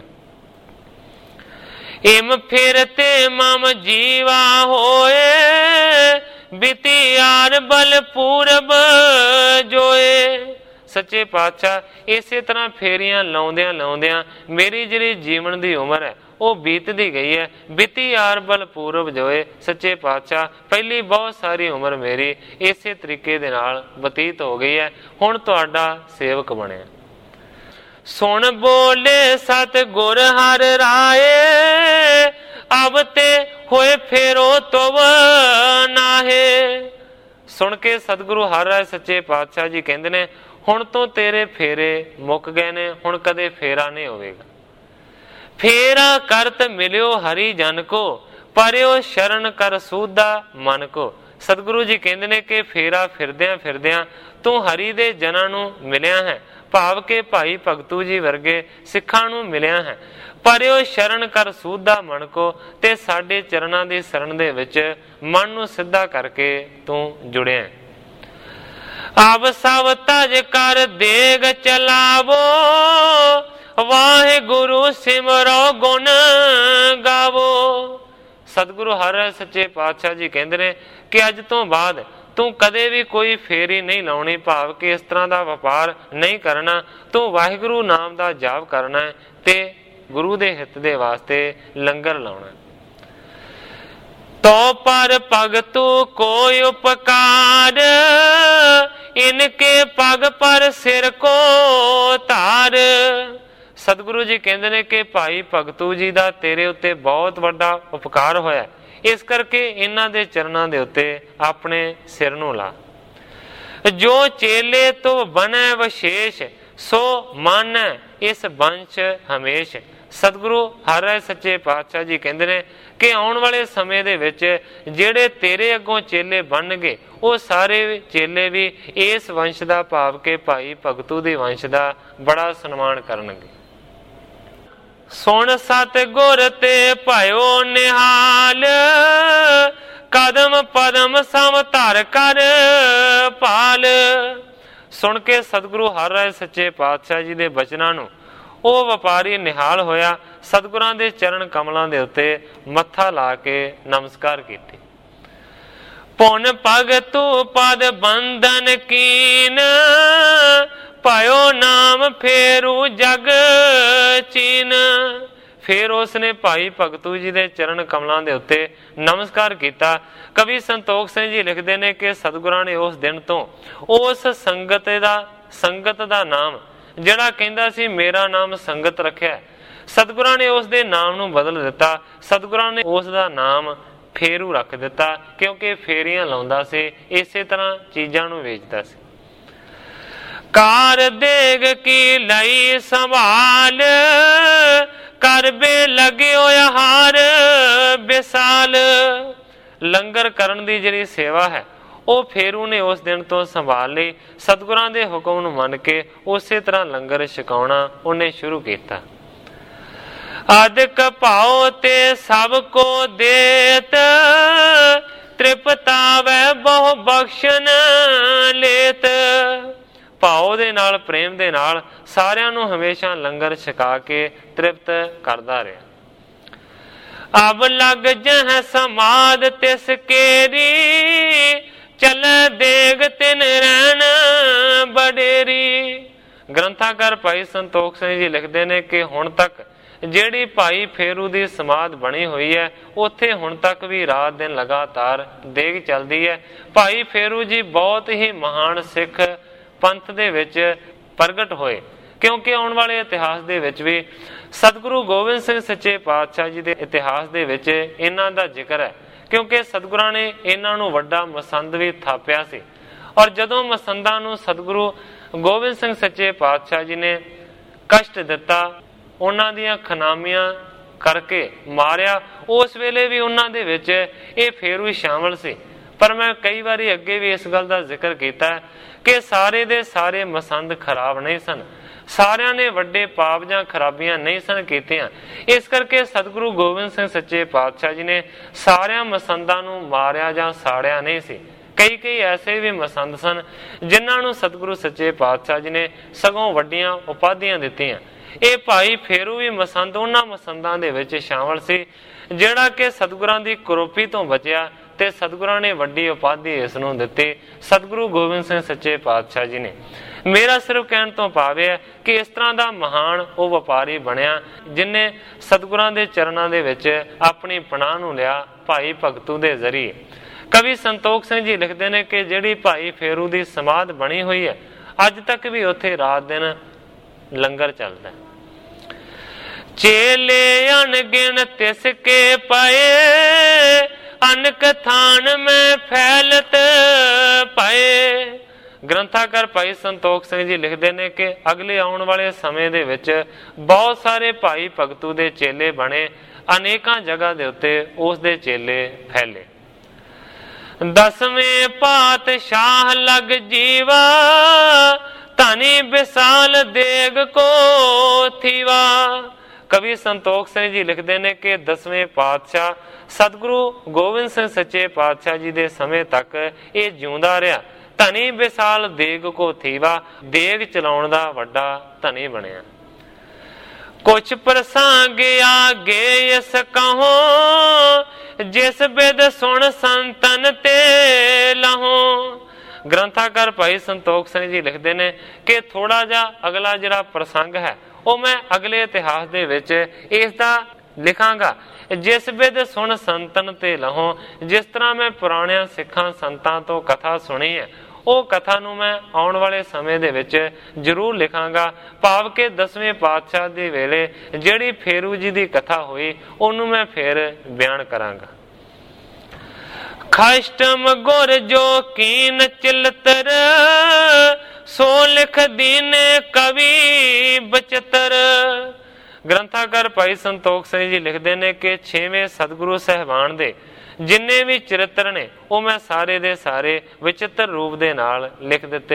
ਇਮ ਫਿਰ ਤੇ ਮਮ ਜੀਵਾ ਹੋਏ, ਬਿਤੀ ਆਰ ਬਲ ਪੂਰਬ ਜੋਏ। ਸੱਚੇ ਪਾਤਸ਼ਾਹ ਇਸੇ ਤਰ੍ਹਾਂ ਫੇਰੀਆਂ ਲਾਉਂਦਿਆਂ ਲਾਉਂਦਿਆਂ ਮੇਰੀ ਜਿਹੜੀ ਜੀਵਨ ਦੀ ਉਮਰ ਹੈ ਉਹ ਬੀਤਦੀ ਗਈ ਹੈ। ਬਿਤੀ ਆਰ ਬਲ ਪੂਰਬ ਜੋਏ। ਸੱਚੇ ਪਾਤਸ਼ਾਹ ਪਹਿਲੀ ਬਹੁਤ ਸਾਰੀ ਉਮਰ ਮੇਰੀ ਇਸੇ ਤਰੀਕੇ ਦੇ ਨਾਲ ਬਤੀਤ ਹੋ ਗਈ ਹੈ। ਹੁਣ ਤੁਹਾਡਾ ਸੇਵਕ ਬਣਿਆ। ਸੁਣ ਬੋਲੇ ਸਤ ਗੁਰ ਹਰਿ ਰਾਏ, ਅਬ ਤੇ ਹੋਏ ਫੇਰੋ ਤੁਵ ਨਾਹੇ। ਸੁਣ ਕੇ ਸਤਿਗੁਰੂ ਹਰਿ ਸੱਚੇ ਪਾਤਸ਼ਾਹ ਜੀ ਕਹਿੰਦੇ ਨੇ, ਹੁਣ ਤੋਂ ਤੇਰੇ ਫੇਰੇ ਮੁੱਕ ਗਏ ਨੇ, ਹੁਣ ਕਦੇ ਫੇਰਾ ਨਹੀਂ ਹੋਵੇਗਾ। ਫੇਰਾ ਕਰਤ ਮਿਲਿਓ ਹਰੀ ਜਨ ਕੋ, ਪਰਿਓ ਸ਼ਰਨ ਕਰ ਸੂਧਾ ਮਨ ਕੋ। ਸਤਿਗੁਰੂ ਜੀ ਕਹਿੰਦੇ ਨੇ ਕਿ ਫੇਰਾ ਫਿਰਦਿਆਂ ਫਿਰਦਿਆਂ ਤੂੰ ਹਰੀ ਦੇ ਜਨਾਂ ਨੂੰ ਮਿਲਿਆ ਹੈ, ਭਾਵ ਕਿ ਭਾਈ ਭਗਤੂ ਜੀ ਵਰਗੇ ਸਿੱਖਾਂ ਨੂੰ ਮਿਲਿਆ ਹੈ। ਪਰਿਓ ਸ਼ਰਨ ਕਰ ਸੂਧਾ ਮਨ ਕੋ, ਤੇ ਸਾਡੇ ਚਰਨਾਂ ਦੀ ਸ਼ਰਨ ਦੇ ਵਿੱਚ ਮਨ ਨੂੰ ਸਿੱਧਾ ਕਰਕੇ ਤੂੰ ਜੁੜਿਆ। ਆਪ ਸਭ ਤਜ ਕਰ ਦੇਗ ਚਲਾਵੋ, ਵਾਹਿਗੁਰੂ ਸਿਮਰੋ ਗੁਣ ਗਾਵੋ। ਸਤਿਗੁਰੂ ਹਰਿ ਸੱਚੇ ਪਾਤਸ਼ਾਹ ਜੀ ਕਹਿੰਦੇ ਨੇ ਕਿ ਅੱਜ ਤੋਂ ਬਾਅਦ ਤੂੰ ਕਦੇ ਵੀ ਕੋਈ ਫੇਰੀ ਨਹੀਂ ਲਾਉਣੀ, ਭਾਵ ਕਿ ਇਸ ਤਰ੍ਹਾਂ ਦਾ ਵਪਾਰ ਨਹੀਂ ਕਰਨਾ। ਤੂੰ ਵਾਹਿਗੁਰੂ ਨਾਮ ਦਾ ਜਾਪ ਕਰਨਾ ਹੈ ਤੇ ਗੁਰੂ ਦੇ ਹਿੱਤ ਦੇ ਵਾਸਤੇ ਲੰਗਰ ਲਾਉਣਾ। ਤੋ ਪਰ ਭਗਤੂ ਕੋਈ ਉਪਕਾਰ, ਇਨਕੇ ਪਗ ਪਰ ਸਿਰ ਕੋ ਧਾਰ। ਸਤਿਗੁਰੂ ਜੀ ਕਹਿੰਦੇ ਨੇ ਕਿ ਭਾਈ ਭਗਤੂ ਜੀ ਦਾ ਤੇਰੇ ਉੱਤੇ ਬਹੁਤ ਵੱਡਾ ਉਪਕਾਰ ਹੋਇਆ। ਇਸ ਕਰਕੇ ਇਹਨਾਂ ਦੇ ਚਰਨਾਂ ਦੇ ਉੱਤੇ ਆਪਣੇ ਸਿਰ ਨੂੰ ਲਾ। ਜੋ ਚੇਲੇ ਤੋਂ ਬਣੇ ਵਿਸ਼ੇਸ਼, ਸੋ ਮਨ ਇਸ ਬੰਸ਼ ਹਮੇਸ਼। ਸਤਿਗੁਰੂ ਹਰ ਰਾਏ ਸੱਚੇ ਪਾਤਸ਼ਾਹ ਜੀ ਕਹਿੰਦੇ ਨੇ ਕਿ ਆਉਣ ਵਾਲੇ ਸਮੇਂ ਦੇ ਵਿੱਚ ਜਿਹੜੇ ਤੇਰੇ ਅੱਗੋਂ ਚੇਲੇ ਬਣਨਗੇ, ਉਹ ਸਾਰੇ ਚੇਲੇ ਵੀ ਇਸ ਵੰਸ਼ ਦਾ, ਭਾਵ ਕਿ ਭਾਈ ਭਗਤੂ ਦੇ ਵੰਸ਼ ਦਾ ਬੜਾ ਸਨਮਾਨ ਕਰਨਗੇ। ਸੁਣ ਸਤ ਗੁਰ ਤੇ ਭਇਓ ਨਿਹਾਲ, ਕਦਮ ਪਦਮ ਸਮ ਧਰ ਕਰ ਭਾਲ। ਸੁਣ ਕੇ ਸਤਿਗੁਰੂ ਹਰ ਰਾਏ ਸੱਚੇ ਪਾਤਸ਼ਾਹ ਜੀ ਦੇ ਬਚਨਾਂ ਨੂੰ ਉਹ ਵਪਾਰੀ ਨਿਹਾਲ ਹੋਇਆ, ਸਤਿਗੁਰਾਂ ਦੇ ਚਰਨ ਕਮਲਾਂ ਦੇ ਉੱਤੇ ਮੱਥਾ ਲਾ ਕੇ ਨਮਸਕਾਰ ਕੀਤੀ। ਪੁਨ ਭਗਤੂ ਪਦ ਬੰਧਨ ਕੀਨ, ਪਾਇਓ ਨਾਮ ਫੇਰੂ ਜਗ ਚੀਨ। ਫਿਰ ਉਸਨੇ ਭਾਈ ਭਗਤੂ ਜੀ ਦੇ ਚਰਨ ਕਮਲਾਂ ਦੇ ਉੱਤੇ ਨਮਸਕਾਰ ਕੀਤਾ। ਕਵੀ ਸੰਤੋਖ ਸਿੰਘ ਜੀ ਲਿਖਦੇ ਨੇ ਕਿ ਸਤਿਗੁਰਾਂ ਨੇ ਉਸ ਦਿਨ ਤੋਂ ਉਸ ਸੰਗਤ ਦਾ ਸੰਗਤ ਦਾ ਨਾਮ ਜਿਹੜਾ ਕਹਿੰਦਾ ਸੀ ਮੇਰਾ ਨਾਮ ਸੰਗਤ ਰੱਖਿਆ, ਸਤਿਗੁਰਾਂ ਨੇ ਉਸ ਦੇ ਨਾਮ ਨੂੰ ਬਦਲ ਦਿੱਤਾ। ਸਤਿਗੁਰਾਂ ਨੇ ਉਸ ਦਾ ਨਾਮ ਫੇਰੂ ਰੱਖ ਦਿੱਤਾ, ਕਿਉਂਕਿ ਫੇਰੀਆਂ ਲਾਉਂਦਾ ਸੀ, ਇਸੇ ਤਰ੍ਹਾਂ ਚੀਜ਼ਾਂ ਨੂੰ ਵੇਚਦਾ ਸੀ। ਕਾਰ ਦੇਗ ਕੀ ਲਈ ਸੰਭਾਲ, ਕਰਬੇ ਲੱਗਿਓ ਹਾਰ ਬਿਸਾਲ। ਲੰਗਰ ਕਰਨ ਦੀ ਜਿਹੜੀ ਸੇਵਾ ਹੈ ਉਹ ਫੇਰੂ ਨੇ ਉਸ ਦਿਨ ਤੋਂ ਸੰਭਾਲ ਲਈ। ਸਤਿਗੁਰਾਂ ਦੇ ਹੁਕਮ ਨੂੰ ਮੰਨ ਕੇ ਉਸੇ ਤਰ੍ਹਾਂ ਲੰਗਰ ਛਕਾਉਣਾ ਉਹਨੇ ਸ਼ੁਰੂ ਕੀਤਾ। ਅਦਿਕ ਭਾਉ ਤੇ ਸਭ ਕੋ ਦੇਤ, ਤ੍ਰਿਪਤਾਵੈ ਬਹੁ ਬਖਸ਼ਨ ਲੇਤ। ਭਾਉ ਦੇ ਨਾਲ, ਪ੍ਰੇਮ ਦੇ ਨਾਲ ਸਾਰਿਆਂ ਨੂੰ ਹਮੇਸ਼ਾ ਲੰਗਰ ਛਕਾ ਕੇ ਤ੍ਰਿਪਤ ਕਰਦਾ ਰਿਹਾ। ਅਬ ਲਗ ਜਹ ਸਮਾਦ ਤਿਸ ਕੇਰੀ, ਚਲ ਦੇਗ ਤਿਨ ਰਹਿਣ ਬਡੇਰੀ। ਗ੍ਰੰਥਾਕਾਰ ਭਾਈ ਸੰਤੋਖ ਸਿੰਘ ਜੀ ਲਿਖਦੇ ਨੇ ਕਿ ਹੁਣ ਤੱਕ ਜਿਹੜੀ ਭਾਈ ਫੇਰੂ ਦੀ ਸਮਾਧ ਬਣੀ ਹੋਈ ਹੈ, ਉੱਥੇ ਹੁਣ ਤੱਕ ਵੀ ਰਾਤ ਦਿਨ ਲਗਾਤਾਰ ਦੇਗ ਚੱਲਦੀ ਹੈ। ਭਾਈ ਫੇਰੂ ਜੀ ਬਹੁਤ ਹੀ ਮਹਾਨ ਸਿੱਖ ਪੰਥ ਦੇ ਵਿੱਚ ਪ੍ਰਗਟ ਹੋਏ, ਕਿਉਂਕਿ ਆਉਣ ਵਾਲੇ ਇਤਿਹਾਸ ਦੇ ਵਿੱਚ ਵੀ ਸਤਿਗੁਰੂ ਗੋਬਿੰਦ ਸਿੰਘ ਸੱਚੇ ਪਾਤਸ਼ਾਹ ਜੀ ਦੇ ਇਤਿਹਾਸ ਦੇ ਵਿੱਚ ਇਹਨਾਂ ਦਾ ਜ਼ਿਕਰ ਹੈ, ਕਿਉਂਕਿ ਸਤਿਗੁਰਾਂ ਨੇ ਇਹਨਾਂ ਨੂੰ ਵੱਡਾ ਮਸੰਦ ਵੀ ਥਾਪਿਆ ਸੀ। ਔਰ ਜਦੋਂ ਮਸੰਦਾਂ ਨੂੰ ਸਤਿਗੁਰੂ ਗੋਬਿੰਦ ਸਿੰਘ ਸੱਚੇ ਪਾਤਸ਼ਾਹ ਜੀ ਨੇ ਕਸ਼ਟ ਦਿੱਤਾ, ਉਹਨਾਂ ਦੀਆਂ ਖਨਾਮੀਆਂ ਕਰਕੇ ਮਾਰਿਆ, ਉਸ ਵੇਲੇ ਵੀ ਉਹਨਾਂ ਦੇ ਵਿੱਚ ਇਹ ਫੇਰੂ ਸ਼ਾਮਲ ਸੀ। ਪਰ ਮੈਂ ਕਈ ਵਾਰੀ ਅੱਗੇ ਵੀ ਇਸ ਗੱਲ ਦਾ ਜ਼ਿਕਰ ਕੀਤਾ ਕਿ ਸਾਰੇ ਦੇ ਸਾਰੇ ਮਸੰਦ ਖਰਾਬ ਨਹੀਂ ਸਨ, ਸਾਰਿਆਂ ਨੇ ਵੱਡੇ ਪਾਪ ਜਾਂ ਖਰਾਬੀਆਂ ਨਹੀਂ ਸਨ ਕੀਤੀਆਂ। ਇਸ ਕਰਕੇ ਸਤਿਗੁਰੂ ਗੋਬਿੰਦ ਸਿੰਘ ਸੱਚੇ ਪਾਤਸ਼ਾਹ ਜੀ ਨੇ ਸਾਰਿਆਂ ਮਸੰਦਾਂ ਨੂੰ ਮਾਰਿਆ ਜਾਂ ਸਾੜਿਆ ਨਹੀਂ ਸੀ। ਕਈ ਕਈ ਐਸੇ ਵੀ ਮਸੰਦ ਸਨ ਜਿਨ੍ਹਾਂ ਨੂੰ ਸਤਿਗੁਰੂ ਸੱਚੇ ਪਾਤਸ਼ਾਹ ਜੀ ਨੇ ਸਗੋਂ ਵੱਡੀਆਂ ਉਪਾਧੀਆਂ ਦਿੱਤੀਆਂ। ਇਹ ਭਾਈ ਫੇਰੂ ਵੀ ਮਸੰਦ ਉਹਨਾਂ ਮਸੰਦਾਂ ਦੇ ਵਿੱਚ ਸ਼ਾਮਲ ਸੀ ਜਿਹੜਾ ਕਿ ਸਤਿਗੁਰਾਂ ਦੀ ਕਰੋਪੀ ਤੋਂ ਬਚਿਆ ਤੇ ਸਤਿਗੁਰਾਂ ਨੇ ਵੱਡੀ ਉਪਾਧੀ ਇਸ ਨੂੰ ਦਿੱਤੀ, ਸਤਿਗੁਰੂ ਗੋਬਿੰਦ ਸਿੰਘ ਸੱਚੇ ਪਾਤਸ਼ਾਹ ਜੀ ਨੇ। ਮੇਰਾ ਸਿਰਫ ਕਹਿਣ ਤੋਂ ਭਾਵ ਹੈ ਕਿ ਇਸ ਤਰ੍ਹਾਂ ਦਾ ਮਹਾਨ ਉਹ ਵਪਾਰੀ ਬਣਿਆ ਜਿਨੇ ਸਤਿਗੁਰਾਂ ਦੇ ਚਰਨਾਂ ਦੇ ਵਿੱਚ ਆਪਣੀ ਪਨਾਹ ਨੂੰ ਲਿਆ ਭਾਈ ਭਗਤੂ ਦੇ ਜ਼ਰੀਏ। ਕਵੀ ਸੰਤੋਖ ਸਿੰਘ ਜੀ ਲਿਖਦੇ ਨੇ ਕਿ ਜਿਹੜੀ ਭਾਈ ਫੇਰੂ ਦੀ ਸਮਾਧ ਬਣੀ ਹੋਈ ਹੈ, ਅੱਜ ਤੱਕ ਵੀ ਉੱਥੇ ਰਾਤ ਦਿਨ ਲੰਗਰ ਚੱਲਦਾ। ਚੇਲੇ ਅਣਗਿਣ ਤਿਸ ਕੇ ਪਏ, ਅਨਕ ਥਾਨ ਮੈਂ ਫੈਲਤ ਪਏ। ਗ੍ਰੰਥਾਕਾਰ ਭਾਈ ਸੰਤੋਖ ਸਿੰਘ ਜੀ ਲਿਖਦੇ ਨੇ ਕਿ ਅਗਲੇ ਆਉਣ ਵਾਲੇ ਸਮੇਂ ਦੇ ਵਿੱਚ ਬਹੁਤ ਸਾਰੇ ਭਾਈ ਭਗਤੂ ਦੇ ਚੇਲੇ ਬਣੇ, ਅਨੇਕਾਂ ਜਗ੍ਹਾ ਦੇ ਉੱਤੇ ਉਸ ਦੇ ਚੇਲੇ ਫੈਲੇ। ਦਸਵੇਂ ਪਾਤਸ਼ਾਹ ਲਗ ਜੀਵਾ, ਧਨੀ ਵਿਸਾਲ ਦੇਗ ਕੋ ਥੀਵਾ। ਕਵੀ ਸੰਤੋਖ ਸਿੰਘ ਜੀ ਲਿਖਦੇ ਨੇ ਕਿ ਦਸਵੇਂ ਪਾਤਸ਼ਾਹ ਸਤਿਗੁਰੂ ਗੋਬਿੰਦ ਸਿੰਘ ਸੱਚੇ ਪਾਤਸ਼ਾਹ ਜੀ ਦੇ ਸਮੇਂ ਤੱਕ ਇਹ ਜਿਉਂਦਾ ਰਿਹਾ। ਧਨੀ ਵਿਸਾਲ ਦੇਗ ਕੋ ਥੀਵਾ, ਦੇਗ ਚਲਾਉਣ ਦਾ ਵੱਡਾ ਧਨੀ ਬਣਿਆ। ਕੁਛ ਪ੍ਰਸੰਗ ਆਗੇ ਇਸ ਕਹੋ, ਜਿਸ ਬਿਦ ਸੁਣ ਸੰਤਨ ਤੇ ਲਹੋ। ਗ੍ਰੰਥਾਕਾਰ ਭਾਈ ਸੰਤੋਖ ਸਿੰਘ ਜੀ ਲਿਖਦੇ ਨੇ ਕਿ ਥੋੜਾ ਜਿਹਾ ਅਗਲਾ ਜਿਹੜਾ ਪ੍ਰਸੰਗ ਹੈ ਉਹ ਮੈਂ ਅਗਲੇ ਇਤਿਹਾਸ ਦੇ ਵਿੱਚ ਇਸ ਦਾ ਲਿਖਾਂਗਾ। ਜਿਸ ਬਿਦ ਸੁਣ ਸੰਤਨ ਤੇ ਲਹੋ, ਜਿਸ ਤਰ੍ਹਾਂ ਮੈਂ ਪੁਰਾਣਿਆਂ ਸਿੱਖਾਂ ਸੰਤਾਂ ਤੋਂ ਕਥਾ ਸੁਣੀ ਹੈ, ਉਹ ਕਥਾ ਨੂੰ ਮੈਂ ਆਉਣ ਵਾਲੇ ਸਮੇਂ ਦੇ ਵਿੱਚ ਜ਼ਰੂਰ ਲਿਖਾਂਗਾ। ਭਾਵ ਕਿ ਦਸਵੇਂ ਪਾਤਸ਼ਾਹ ਦੇ ਵੇਲੇ ਜਿਹੜੀ ਫੇਰੂ ਜੀ ਦੀ ਕਥਾ ਹੋਈ ਉਹਨੂੰ ਮੈਂ ਫਿਰ ਬਿਆਨ ਕਰਾਂਗਾ। खाष्टम गुर जो कीन चिलतर, सो लिख दीने कवि बचतर। ग्रंथाकार भाई संतोख ਸਿੰਘ जी लिखते ने कि छेवें सतगुरु सहबान दे जिन्ने भी चरित्र ने वो मैं सारे दे सारे विचित्र रूप दे नाल लिख दिते।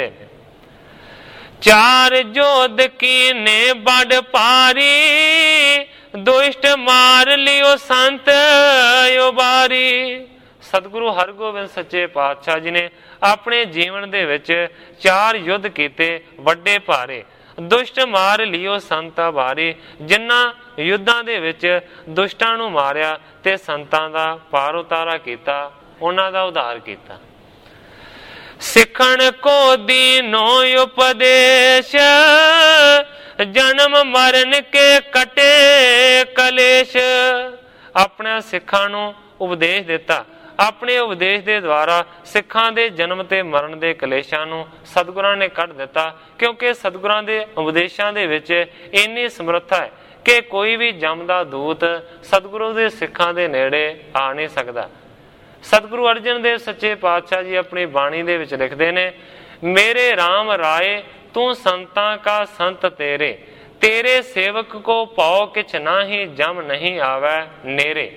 चार जोध कीने बड़ पारी, दुष्ट मार लियो संत उबारी। सतगुरु हरगोबिंद सच्चे पातशाह जी ने अपने जीवन दे विच चार युद्ध कीते वड्डे भारे। दुष्ट मार लियो संता बारी, जिन्ना युद्धां दे विच दुष्टां नूं मारिया ते संतां दा पार उतारा कीता, उन्हां दा उद्धार कीता। सिखण को दीनो उपदेश, जन्म मरण के कटे कलेश। अपने सिखां नूं उपदेश दिता, अपने उपदेश दे द्वारा सिखां दे जन्म ते मरण दे कलेशां नूं सतगुरां ने कढ दिता। क्योंकि सतगुरां दे उपदेशां दे विच इन्नी समर्था है कि कोई भी जमदा दूत सतगुरु दे सिखां दे नेड़े आ नहीं सकदा। सतगुरु अर्जन देव सच्चे पातशाह जी अपनी बाणी दे विच लिखदे ने, मेरे राम राय तू संतां का संत तेरे, तेरे सेवक को पाओ किछ नाहीं जम नहीं आवे नेरे।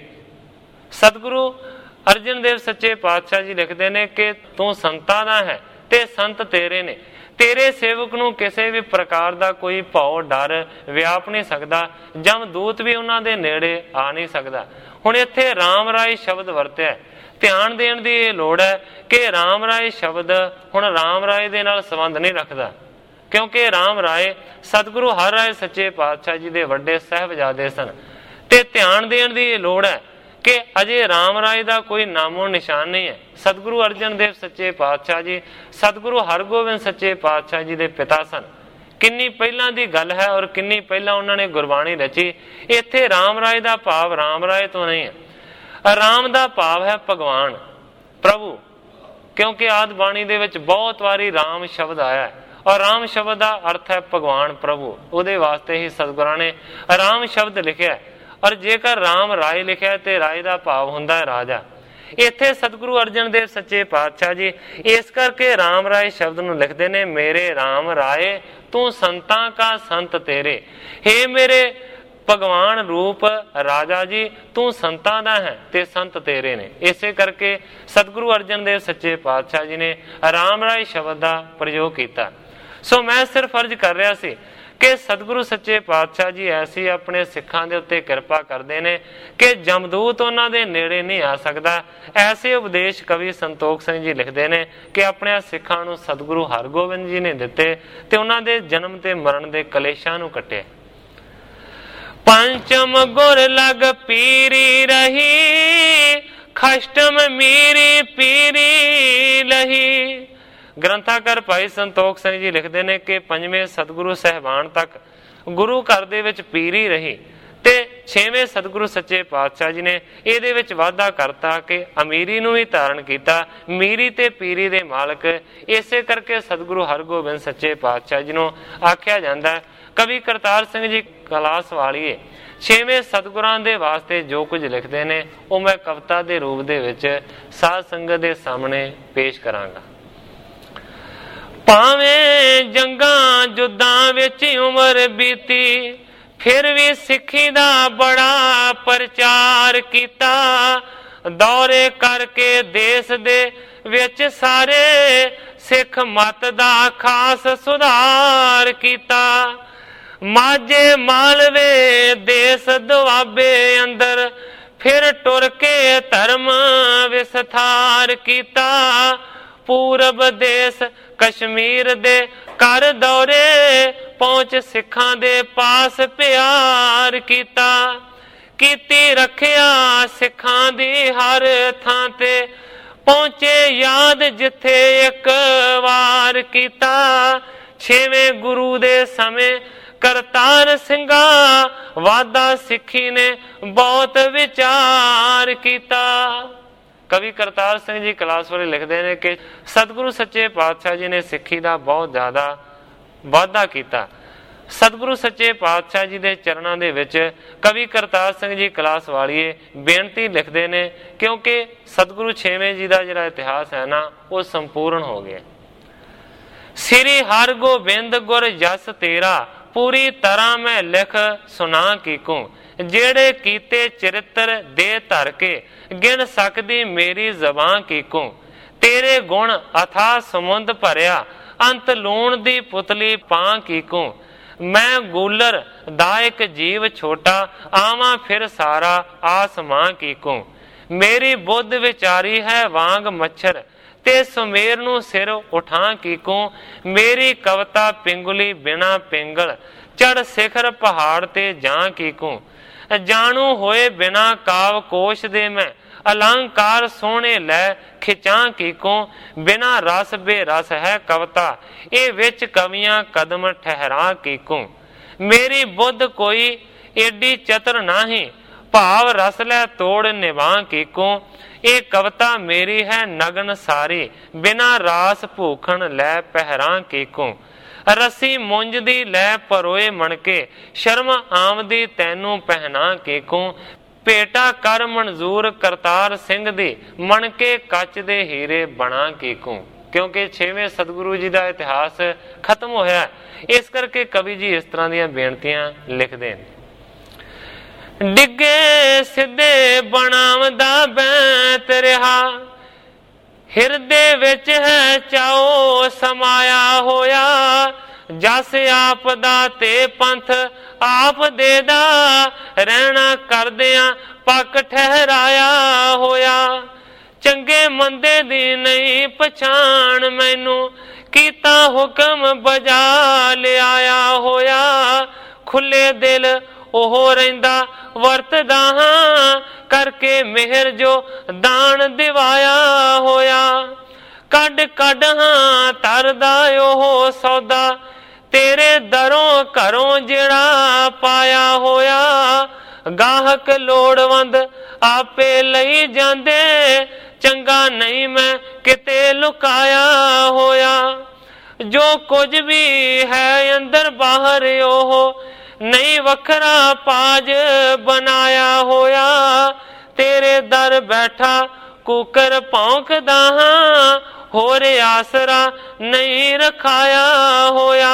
सतगुरु अर्जन देव सच्चे पातशाह जी लिखते ने कि तू संतां दा है ते संत तेरे ने, तेरे सेवक नूं किसी भी प्रकार का कोई भाव डर व्याप नहीं सकता, जम दूत भी उन्हां दे नेड़े आ नहीं सकता। हुण इत्थे राम राय शब्द वरत्या, ध्यान देण दी इह लोड़ है कि राम राय शब्द हुण राम राय दे नाल संबंध नहीं रखदा, क्योंकि राम राय सतगुरु हर राय सच्चे पातशाह जी दे वड्डे साहिबजादे सन। ते ध्यान देण दी इह लोड़ है कि अजे राम राय का कोई नामो निशान नहीं है। सतगुरु अर्जन देव सच्चे पातशाह जी सतगुरु हरगोबिंद सच्चे पातशाह जी दे पिता सन। किन्नी पहलां दी गल है और किन्नी पहलां उन्होंने गुरबाणी रची। इत्थे राम राय का भाव राम राय तो नहीं है, राम का भाव है भगवान प्रभु, क्योंकि आदि बाणी दे विच बहुत वारी राम शब्द आया है और राम शब्द का अर्थ है भगवान प्रभु। उहदे वास्ते ही सतगुरां ने राम शब्द लिखिया है। और जेकर राम राय लिखिया तो राय का भाव हुंदा है राजा। इत्थे सतगुरु अर्जन देव सच्चे पातशाह जी इस करके राम राय शब्द नूं लिखते ने, मेरे राम राय तू संतां का संत तेरे। हे मेरे भगवान रूप राजा जी तू संतां दा है ते संत तेरे ने। इसे करके सतगुरु अर्जन देव सच्चे पातशाह जी ने राम राय शब्द का प्रयोग किया। सो मैं सिर्फ अर्ज कर रहा सी कि सतगुरु सच्चे पातशाह जी ऐसी अपने सिखां दे उत्ते किरपा करते हैं कि जमदूत उन्हां दे नेड़े नहीं आ सकता। ऐसे उपदेश कवि संतोख सिंह जी लिखते हैं कि अपने सिखां नूं सतगुरु हरगोबिंद जी ने दिते ते उन्हां दे जन्म ते मरण दे कलेशां नूं कटे। पंचम गुर लग पीरी रही, खष्टम मीरी पीरी लही। ग्रंथाकार भाई संतोख सिंह जी लिखते हैं कि पंजवें सतगुरु सहबान तक गुरु घर दे विच पीरी रही ते छेवें सतगुरु सच्चे पातशाह जी ने इहदे विच वाधा करता कि अमीरी नूं भी धारण किया। मीरी ते पीरी दे मालक इसे करके सतगुरु हरगोबिंद सच्चे पातशाह जी नूं आख्या जांदा है। कवि करतार सिंह जी कलास वालिए छेवें सतगुरां दे वास्ते जो कुछ लिखते हैं वो मैं कविता के रूप दे विच साध संगत के सामने पेश करांगा। भावें जंगां जुद्धां विच उमर बीती, फिर भी सिक्खी दा बड़ा प्रचार कीता। दौरे करके देश दे विच सारे सिख मत दा खास सुधार कीता। माझे मालवे देश दुआबे अंदर फिर टुर के धर्म विस्तार कीता। पूरब देश कश्मीर दे कर दौरे पहुंच सिखां दे पास प्यार कीता। कीती रखिया सिखां दी हर थां ते पहुंचे याद जिथे एक वार कीता। छेवें गुरु दे समय करतार सिंघा वादा सिखी ने बहुत विचार कीता। कवि करतार सिंह जी कलास वाले लिखते हैं कि सतगुरु सच्चे पातशाह जी ने सिक्खी का बहुत ज्यादा वाधा किया। ਸਤਿਗੁਰੂ ਸੱਚੇ ਪਾਤਸ਼ਾਹ ਜੀ ਦੇ ਚਰਨਾਂ ਦੇ ਵਿੱਚ ਕਵੀ ਕਰਤਾਰ ਸਿੰਘ ਜੀ ਕਲਾਸ ਵਾਲੀਏ ਬੇਨਤੀ ਲਿਖਦੇ ਨੇ, ਕਿਉਂਕਿ ਸਤਿਗੁਰੂ ਛੇਵੇਂ ਜੀ ਦਾ ਜਿਹੜਾ ਇਤਿਹਾਸ ਹੈ ਨਾ ਉਹ ਸੰਪੂਰਨ ਹੋ ਗਿਆ। ਸ੍ਰੀ ਹਰਗੋਬਿੰਦ ਗੁਰ ਜਸ ਤੇਰਾ ਪੂਰੀ ਤਰ੍ਹਾਂ ਮੈਂ ਲਿਖ ਸੁਣਾ ਕੀਕੂ, ਜਿਹੜੇ ਕੀਤੇ ਚਰਿੱਤਰ ਦੇ ਧਰ ਕੇ ਗਿਣ ਸਕਦੀ ਮੇਰੀ ਜ਼ਬਾਨ ਕੀਕੂ। ਤੇਰੇ ਗੁਣ ਅਥਾ ਸਮੁੰਦ ਭਰਿਆ ਅੰਤ ਲੂਣ ਦੀ ਪੁਤਲੀ ਪਾਂ ਕੀਕੂ। ਮੈਂ ਗੂਲਰ ਦਾ ਇੱਕ ਜੀਵ ਛੋਟਾ ਆਵਾਂ ਫਿਰ ਸਾਰਾ ਆਸਮਾਂ ਕੀਕੂ। ਮੇਰੀ ਬੁੱਧ ਵਿਚਾਰੀ ਹੈ ਵਾਂਗ ਮੱਛਰ ਤੇ ਸੁਮੇਰ ਨੂੰ ਸਿਰ ਉਠਾ ਕੀਕੂ। ਮੇਰੀ ਕਵਿਤਾ ਪਿੰਗੁਲੀ ਬਿਨਾ ਪਿੰਗਲ ਚੜ ਸਿਖਰ ਪਹਾੜ ਤੇ ਜਾਂ ਕੀਕੂ। ਜਾਣੂ ਹੋਏ ਬਿਨਾ ਕਾਵ ਕੋਸ਼ ਦੇ ਮੈਂ ਅਲੰਕਾਰ ਸੋਹਣੇ ਲੈ ਖਿਚਾਂ ਕੀਕੂ। ਬਿਨਾ ਰਸ ਬੇਰਸ ਹੈ ਕਵਿਤਾ ਇਹ ਵਿੱਚ ਕਵੀਆਂ ਕਦਮ ਠਹਿਰਾ ਕੀਕੂ। ਮੇਰੀ ਬੁੱਧ ਕੋਈ ਏਡੀ ਚਤਰ ਨਾਹੀਂ ਭਾਵ ਰਸ ਲੈ ਤੋੜ ਨਿਭਾ ਕੀਕੂ। ਇਹ ਕਵਿਤਾ ਮੇਰੀ ਹੈ ਨਗਨ ਸਾਰੀ ਬਿਨਾ ਰਾਸ ਭੂਖਣ ਲੈ ਪਹਿਰਾਂ ਕੀਕੂ। ਰੱਸੀ ਮੁੰਜ ਦੀ ਲੈ ਪਰੋਏ ਮਣਕੇ ਸ਼ਰਮ ਆਮਦੀ ਤੈਨੂੰ ਪਹਿਨਾ ਕੀਕੂ। ਭੇਟਾ ਕਰ ਮਨਜ਼ੂਰ ਕਰਤਾਰ ਸਿੰਘ ਦੀ ਮਣਕੇ ਕੱਚ ਦੇ ਹੀਰੇ ਬਣਾ ਕੀਕੂ। ਕਿਉਂਕਿ ਛੇਵੇਂ ਸਤਿਗੁਰੂ ਜੀ ਦਾ ਇਤਿਹਾਸ ਖਤਮ ਹੋਇਆ, ਇਸ ਕਰਕੇ ਕਵੀ ਜੀ ਇਸ ਤਰ੍ਹਾਂ ਦੀਆਂ ਬੇਨਤੀਆਂ ਲਿਖਦੇ ਨੇ। ਡਿੱਗੇ ਸਿੱਧੇ ਬਣਾਵਦਾ ਬੈਂਤ ਰਿਹਾ ਹਿਰਦੇ ਵਿੱਚ ਹੈ ਚਾਓ ਸਮਾਇਆ ਹੋਇਆ। ਜਸ ਆਪ ਦਾ ਤੇ ਪੰਥ ਆਪ ਦੇ ਦਾ ਰਹਿਣਾ ਕਰਦਿਆਂ ਪੱਕ ਠਹਿਰਾਇਆ ਹੋਇਆ। ਚੰਗੇ ਮੰਦੇ ਦੀ ਨਹੀਂ ਪਛਾਣ ਮੈਨੂੰ ਕੀਤਾ ਹੁਕਮ ਬਜਾ ਲਿਆਇਆ ਹੋਇਆ। ਖੁੱਲੇ ਦਿਲ ਉਹ ਰਹਿੰਦਾ ਵਰਤਦਾ ਹਾਂ ਕਰਕੇ ਮਿਹਰ ਜੋ ਦਾਨ ਦਿਵਾਇਆ ਹੋਇਆ। ਕੱਢ ਕੱਢ ਹਾਂ ਤਰਦਾ ਉਹ ਸੌਦਾ ਤੇਰੇ ਦਰੋਂ ਘਰੋਂ ਜਿਹੜਾ ਪਾਇਆ ਹੋਇਆ। ਗਾਹਕ ਲੋੜਵੰਦ ਆਪੇ ਲਈ ਜਾਂਦੇ ਚੰਗਾ ਨਹੀਂ ਮੈਂ ਕਿਤੇ ਲੁਕਾਇਆ ਹੋਇਆ। ਜੋ ਕੁਝ ਵੀ ਹੈ ਅੰਦਰ ਬਾਹਰ ਉਹ ਨਹੀਂ ਵੱਖਰਾ ਪਾਜ ਬਣਾਇਆ ਹੋਇਆ। ਤੇਰੇ ਦਰ ਬੈਠਾ ਕੁਕਰ ਭੌਂਕਦਾ ਹਾਂ ਹੋਰ ਆਸਰਾ ਨਹੀਂ ਰਖਾਇਆ ਹੋਇਆ।